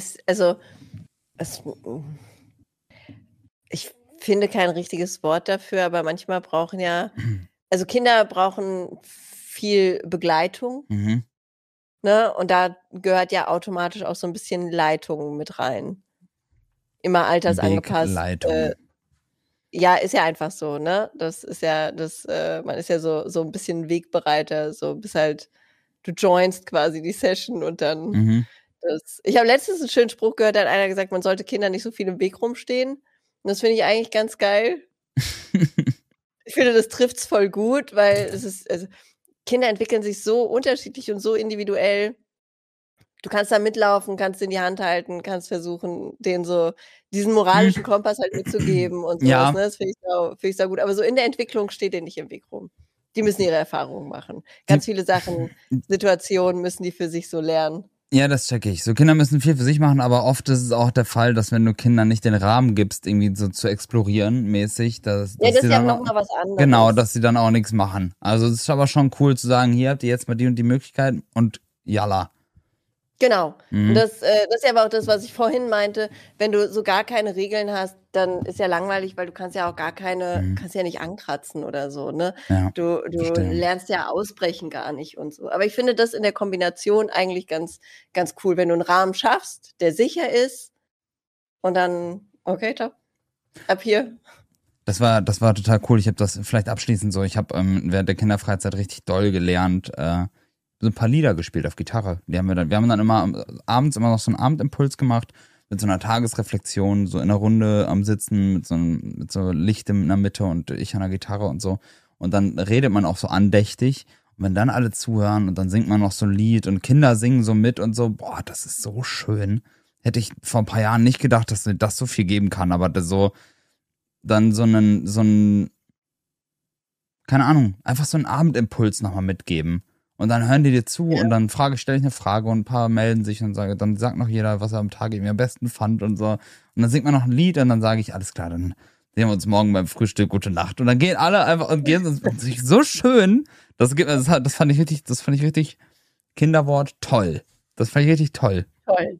Ich finde kein richtiges Wort dafür, aber manchmal also Kinder brauchen viel Begleitung, ne? Und da gehört ja automatisch auch so ein bisschen Leitung mit rein. Immer altersangepasst. Leitung. Ja, ist ja einfach so, ne? Das ist ja, man ist ja so ein bisschen Wegbereiter, so bis halt, du joinst quasi die Session und dann ich habe letztens einen schönen Spruch gehört, da hat einer gesagt, man sollte Kindern nicht so viel im Weg rumstehen. Und das finde ich eigentlich ganz geil. Ich finde, das trifft's voll gut, weil also Kinder entwickeln sich so unterschiedlich und so individuell. Du kannst da mitlaufen, kannst in die Hand halten, kannst versuchen, denen so diesen moralischen Kompass halt mitzugeben und sowas, Ja. ne? Das finde ich sau gut. Aber so in der Entwicklung steht denen nicht im Weg rum. Die müssen ihre Erfahrungen machen. Ganz viele Sachen, Situationen müssen die für sich so lernen. Ja, das checke ich. So Kinder müssen viel für sich machen, aber oft ist es auch der Fall, dass wenn du Kindern nicht den Rahmen gibst, irgendwie so zu explorieren mäßig, dass Ja, das sie ist ja dann nochmal was anderes. Genau, dass sie dann auch nichts machen. Also es ist aber schon cool zu sagen, hier habt ihr jetzt mal die und die Möglichkeit und jalla. Genau. Und das ist ja aber auch das, was ich vorhin meinte. Wenn du so gar keine Regeln hast, dann ist ja langweilig, weil du kannst ja auch kannst ja nicht ankratzen oder so, ne? Ja, Du lernst ja ausbrechen gar nicht und so. Aber ich finde das in der Kombination eigentlich ganz, ganz cool, wenn du einen Rahmen schaffst, der sicher ist und dann, okay, top, ab hier. Das war total cool. Ich habe das vielleicht abschließend so, ich habe während der Kinderfreizeit richtig doll gelernt, so ein paar Lieder gespielt auf Gitarre. Wir haben dann immer abends immer noch so einen Abendimpuls gemacht mit so einer Tagesreflexion, so in einer Runde am Sitzen mit so Licht in der Mitte und ich an der Gitarre und so. Und dann redet man auch so andächtig. Und wenn dann alle zuhören und dann singt man noch so ein Lied und Kinder singen so mit und so, boah, das ist so schön. Hätte ich vor ein paar Jahren nicht gedacht, dass mir das so viel geben kann, aber das so, dann so einen, keine Ahnung, einfach so einen Abendimpuls nochmal mitgeben. Und dann hören die dir zu und dann stelle ich eine Frage und ein paar melden sich und dann sagt noch jeder, was er am Tag irgendwie am besten fand und so. Und dann singt man noch ein Lied und dann sage ich, alles klar, dann sehen wir uns morgen beim Frühstück, gute Nacht. Und dann gehen alle einfach und gehen sich so schön. Das fand ich richtig, Kinderwort, toll. Das fand ich richtig toll. Toll.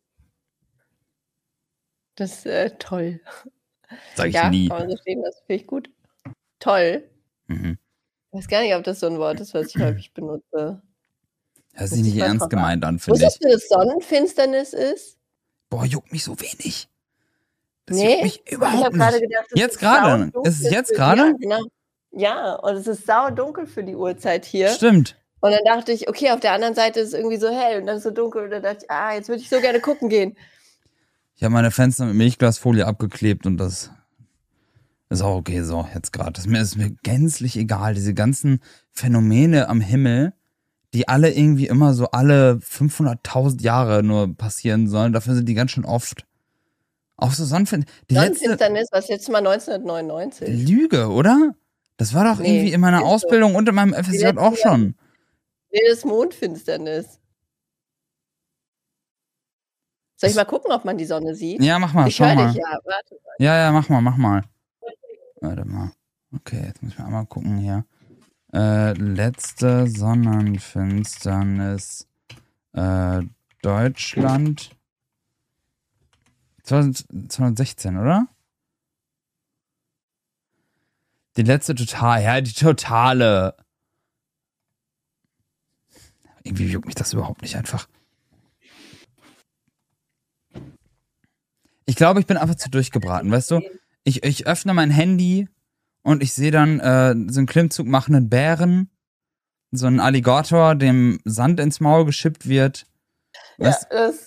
Das ist toll. Sag ich nie. Ja, kann man so stehen, das finde ich gut. Toll. Ich weiß gar nicht, ob das so ein Wort ist, was ich häufig benutze. Das ist nicht ernst gemeint an, finde ich. Wusstest du, dass Sonnenfinsternis ist? Boah, juckt mich so wenig. Das Nee, juckt mich überhaupt ich habe nicht. gedacht, Jetzt gerade? Ist es jetzt gerade? Ja, genau. Ja, und es ist saudunkel für die Uhrzeit hier. Stimmt. Und dann dachte ich, okay, auf der anderen Seite ist es irgendwie so hell und dann ist es so dunkel. Und dann dachte ich, jetzt würde ich so gerne gucken gehen. Ich habe meine Fenster mit Milchglasfolie abgeklebt und das ist auch okay so, jetzt gerade. Das ist mir gänzlich egal. Diese ganzen Phänomene am Himmel, die alle irgendwie immer so alle 500.000 Jahre nur passieren sollen. Dafür sind die ganz schön oft. Auch so Sonnenfinsternis, was jetzt mal 1999. Lüge, oder? Das war doch irgendwie in meiner Ausbildung und in meinem FSJ auch schon. Nee, das ist Mondfinsternis. Soll ich mal gucken, ob man die Sonne sieht? Ja, mach mal, ich höre dich, ja. Warte mal. Ja, mach mal. Warte mal. Okay, jetzt muss ich mal einmal gucken hier. Letzte Sonnenfinsternis Deutschland 2016, oder? Die letzte die totale. Irgendwie juckt mich das überhaupt nicht einfach. Ich glaube, ich bin einfach zu durchgebraten, weißt du? Ich öffne mein Handy und ich sehe dann so einen Klimmzug machenden Bären, so einen Alligator, dem Sand ins Maul geschippt wird. Ja, das,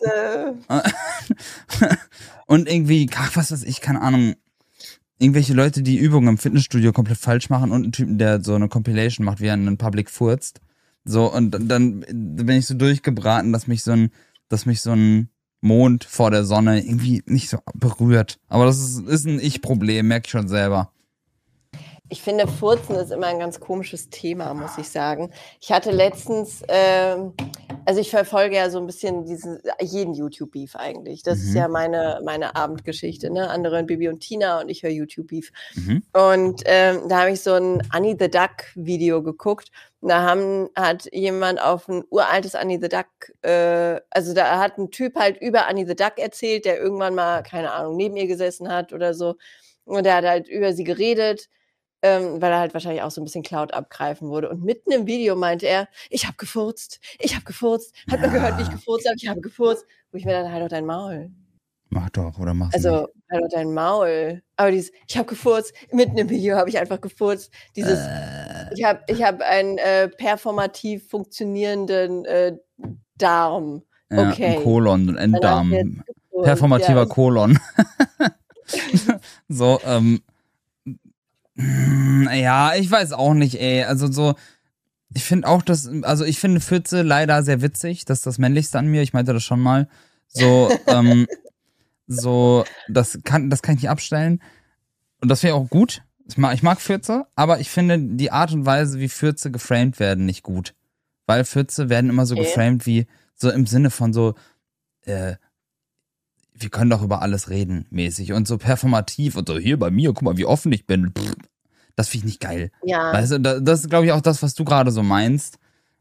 und irgendwie, was weiß ich, keine Ahnung, irgendwelche Leute, die Übungen im Fitnessstudio komplett falsch machen und einen Typen, der so eine Compilation macht, wie er einen Public furzt. So, und dann bin ich so durchgebraten, dass mich so ein Mond vor der Sonne irgendwie nicht so berührt. Aber das ist ein Ich-Problem, merke ich schon selber. Ich finde, Furzen ist immer ein ganz komisches Thema, muss ich sagen. Ich hatte letztens, also ich verfolge ja so ein bisschen jeden YouTube-Beef eigentlich. Das ist ja meine Abendgeschichte, ne? Andere hören Bibi und Tina und ich höre YouTube-Beef. Und da habe ich so ein Annie the Duck-Video geguckt. Da hat jemand auf ein uraltes Annie the Duck, also da hat ein Typ halt über Annie the Duck erzählt, der irgendwann mal, keine Ahnung, neben ihr gesessen hat oder so. Und der hat halt über sie geredet. Weil er halt wahrscheinlich auch so ein bisschen Cloud abgreifen wurde. Und mitten im Video meinte er, ich habe gefurzt. Hat man gehört, wie ich gefurzt habe? Ich habe gefurzt. Wo ich mir dachte, halt doch dein Maul. Mach doch, oder mach's nicht. Also, halt doch dein Maul. Aber ich habe gefurzt. Mitten im Video habe ich einfach gefurzt. Ich habe einen performativ funktionierenden Darm. Ja, okay. Ein Kolon, ein Enddarm. Performativer Kolon. So, ja, ich weiß auch nicht, ey. Also so, ich finde auch, ich finde Fürze leider sehr witzig. Das ist das Männlichste an mir. Ich meinte das schon mal. So, das kann ich nicht abstellen. Und das wäre auch gut. Ich mag Fürze, aber ich finde die Art und Weise, wie Fürze geframed werden, nicht gut. Weil Fürze werden immer so geframed wie, so im Sinne von so, wir können doch über alles reden, mäßig. Und so performativ und so, hier bei mir, guck mal, wie offen ich bin. Das finde ich nicht geil. Ja. Weißt du, das ist, glaube ich, auch das, was du gerade so meinst.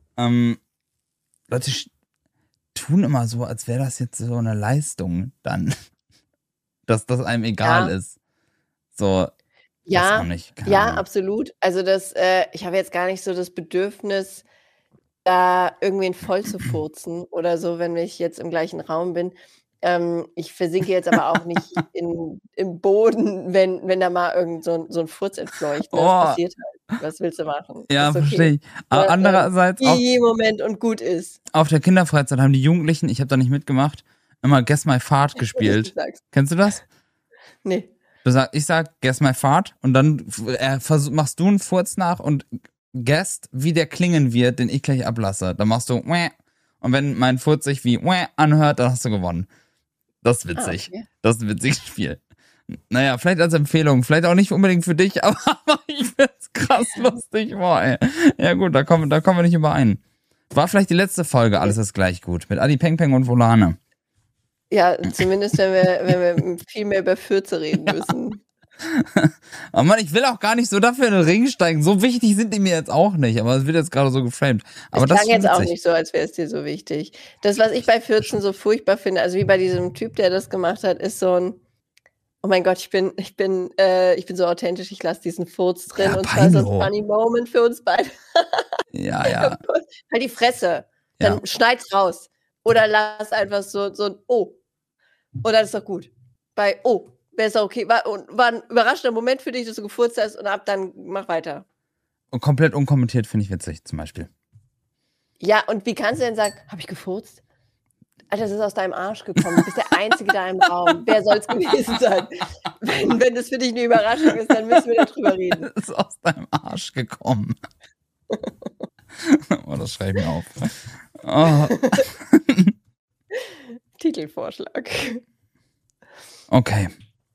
Leute tun immer so, als wäre das jetzt so eine Leistung dann. Dass das einem egal ist. So, ja, auch nicht. Ja, absolut. Also ich habe jetzt gar nicht so das Bedürfnis, da irgendwen voll zu furzen oder so, wenn ich jetzt im gleichen Raum bin. Ich versinke jetzt aber auch nicht im Boden, wenn da mal irgend so ein Furz entfleucht. Ne? Das passiert halt. Was willst du machen? Ja, verstehe ich. Aber andererseits auch Moment und gut ist. Auf der Kinderfreizeit haben die Jugendlichen, ich habe da nicht mitgemacht, immer Guess My Fart gespielt. Kennst du das? Nee. Ich sag Guess My Fart und dann machst du einen Furz nach und guessst, wie der klingen wird, den ich gleich ablasse. Dann machst du Wäh. Und wenn mein Furz sich wie Wäh anhört, dann hast du gewonnen. Das ist witzig. Okay. Das ist ein witziges Spiel. Naja, vielleicht als Empfehlung, vielleicht auch nicht unbedingt für dich, aber ich find's krass lustig. Boah, ey. Ja gut, da kommen wir nicht überein. War vielleicht die letzte Folge, alles ist gleich gut, mit Adi Peng Peng und Volane. Ja, zumindest wenn wir viel mehr über Fürze reden müssen. Aber Mann, ich will auch gar nicht so dafür in den Ring steigen. So wichtig sind die mir jetzt auch nicht, aber es wird jetzt gerade so geframed. Aber das klang jetzt auch nicht so, als wäre es dir so wichtig. Das, was ich bei Fürzen so furchtbar finde, also wie bei diesem Typ, der das gemacht hat, ist so ein, oh mein Gott, ich bin so authentisch, ich lasse diesen Furz drin und zwar so ein funny Moment für uns beide. Ja. Halt die Fresse, dann schneid's raus. Oder lass einfach so ein Oh. Oder das ist doch gut. Bei Oh. Wäre es auch okay. War ein überraschender Moment für dich, dass du gefurzt hast und dann mach weiter. Und komplett unkommentiert finde ich witzig, zum Beispiel. Ja, und wie kannst du denn sagen, habe ich gefurzt? Alter, das ist aus deinem Arsch gekommen. Du bist der Einzige da im Raum. Wer soll es gewesen sein? Wenn das für dich eine Überraschung ist, dann müssen wir darüber reden. Das ist aus deinem Arsch gekommen. Oh, das schreibe ich mir auf. Oh. Titelvorschlag. Okay.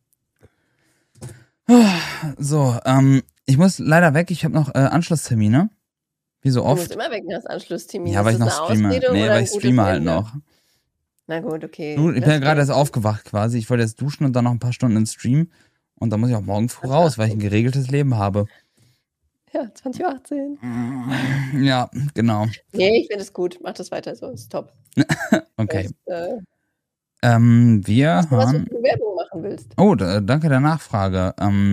So, ich muss leider weg. Ich habe noch Anschlusstermine. Wie so Du oft. musst immer weg nach Anschlusstermin. Ja, weil ich Ist noch das eine streame. Ausrede Nee, oder weil ein ich gutes streame halt Ende? noch. Na gut, okay. Ich bin ja gerade erst aufgewacht quasi. Ich wollte jetzt duschen und dann noch ein paar Stunden ins Stream. Und dann muss ich auch morgen früh raus, weil ich ein geregeltes Leben habe. Ja, 20:18 Uhr. Ja, genau. Nee, ich finde es gut. Mach das weiter so. Ist top. Okay. Das, Wir was du hören. für Werbung machen willst. Oh, danke der Nachfrage.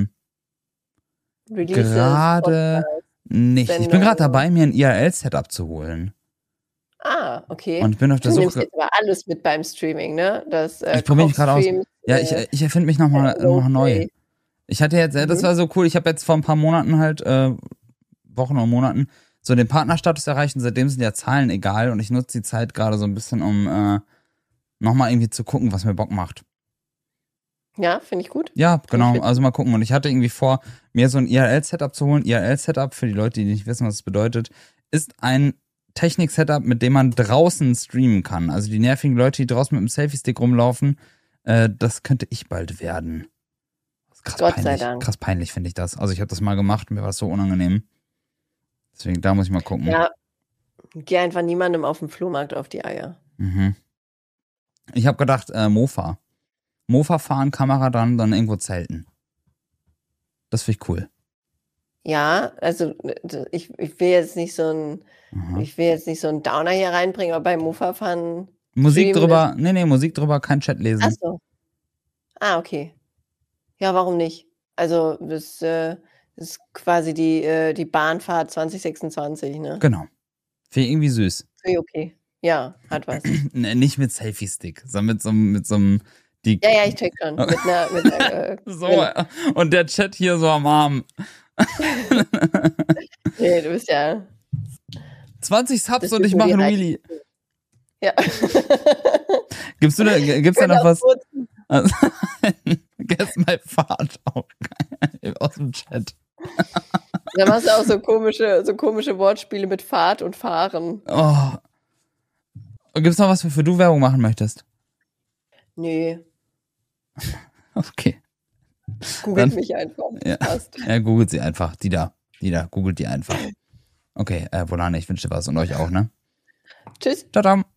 Releases, Gerade Podcasts, nicht. Ich bin Sendungen. gerade dabei, mir ein IRL-Setup zu holen. Ah, okay. Und ich bin auf der Du nimmst Suche. jetzt aber alles mit beim Streaming, ne? Das, Ich probiere mich gerade aus. Kochstreams, Ja, ich erfinde mich nochmal neu. Roleplay. Ich hatte jetzt, das war so cool, ich habe jetzt vor ein paar Monaten halt, Wochen oder Monaten, so den Partnerstatus erreicht und seitdem sind ja Zahlen egal und ich nutze die Zeit gerade so ein bisschen, um nochmal irgendwie zu gucken, was mir Bock macht. Ja, finde ich gut. Ja, genau, ich also mal gucken. Und ich hatte irgendwie vor, mir so ein IRL-Setup zu holen. IRL-Setup, für die Leute, die nicht wissen, was es bedeutet, ist ein Technik-Setup, mit dem man draußen streamen kann. Also die nervigen Leute, die draußen mit dem Selfie-Stick rumlaufen, das könnte ich bald werden. Krass Gott peinlich. sei Dank. Krass peinlich finde ich das. Also ich habe das mal gemacht und mir war das so unangenehm. Deswegen, da muss ich mal gucken. Ja, geh einfach niemandem auf dem Flohmarkt auf die Eier. Mhm. Ich habe gedacht, Mofa. Mofa fahren, Kamera dran, dann irgendwo zelten. Das finde ich cool. Ja, also ich will jetzt nicht so ein Downer hier reinbringen, aber beim Mofa-Fahren. Musik streamen drüber, nee, Musik drüber, kein Chat lesen. Ach so. Ah, okay. Ja, warum nicht? Also, das ist quasi die Bahnfahrt 2026, ne? Genau. Finde ich irgendwie süß. Okay. Ja, hat was. Nee, nicht mit Selfie-Stick, sondern mit so einem. Ja, ich check schon. Mit einer So, und der Chat hier so am Arm. Nee, du bist ja. 20 Subs Das und ist ich nur mache die einen Reiche. Wheelie. Ja. Gibt's da noch was? Guess my Fahrt auch geil. Aus dem Chat. Da machst du auch so komische Wortspiele mit Fahrt und Fahren. Oh. Gibt's noch was, wofür du Werbung machen möchtest? Nee, Okay. googelt Dann- mich einfach. Ja. Passt. Ja, googelt sie einfach. Die da, googelt die einfach. Okay, Volane, ich wünsche dir was und euch auch, ne? Tschüss. Ciao, ciao.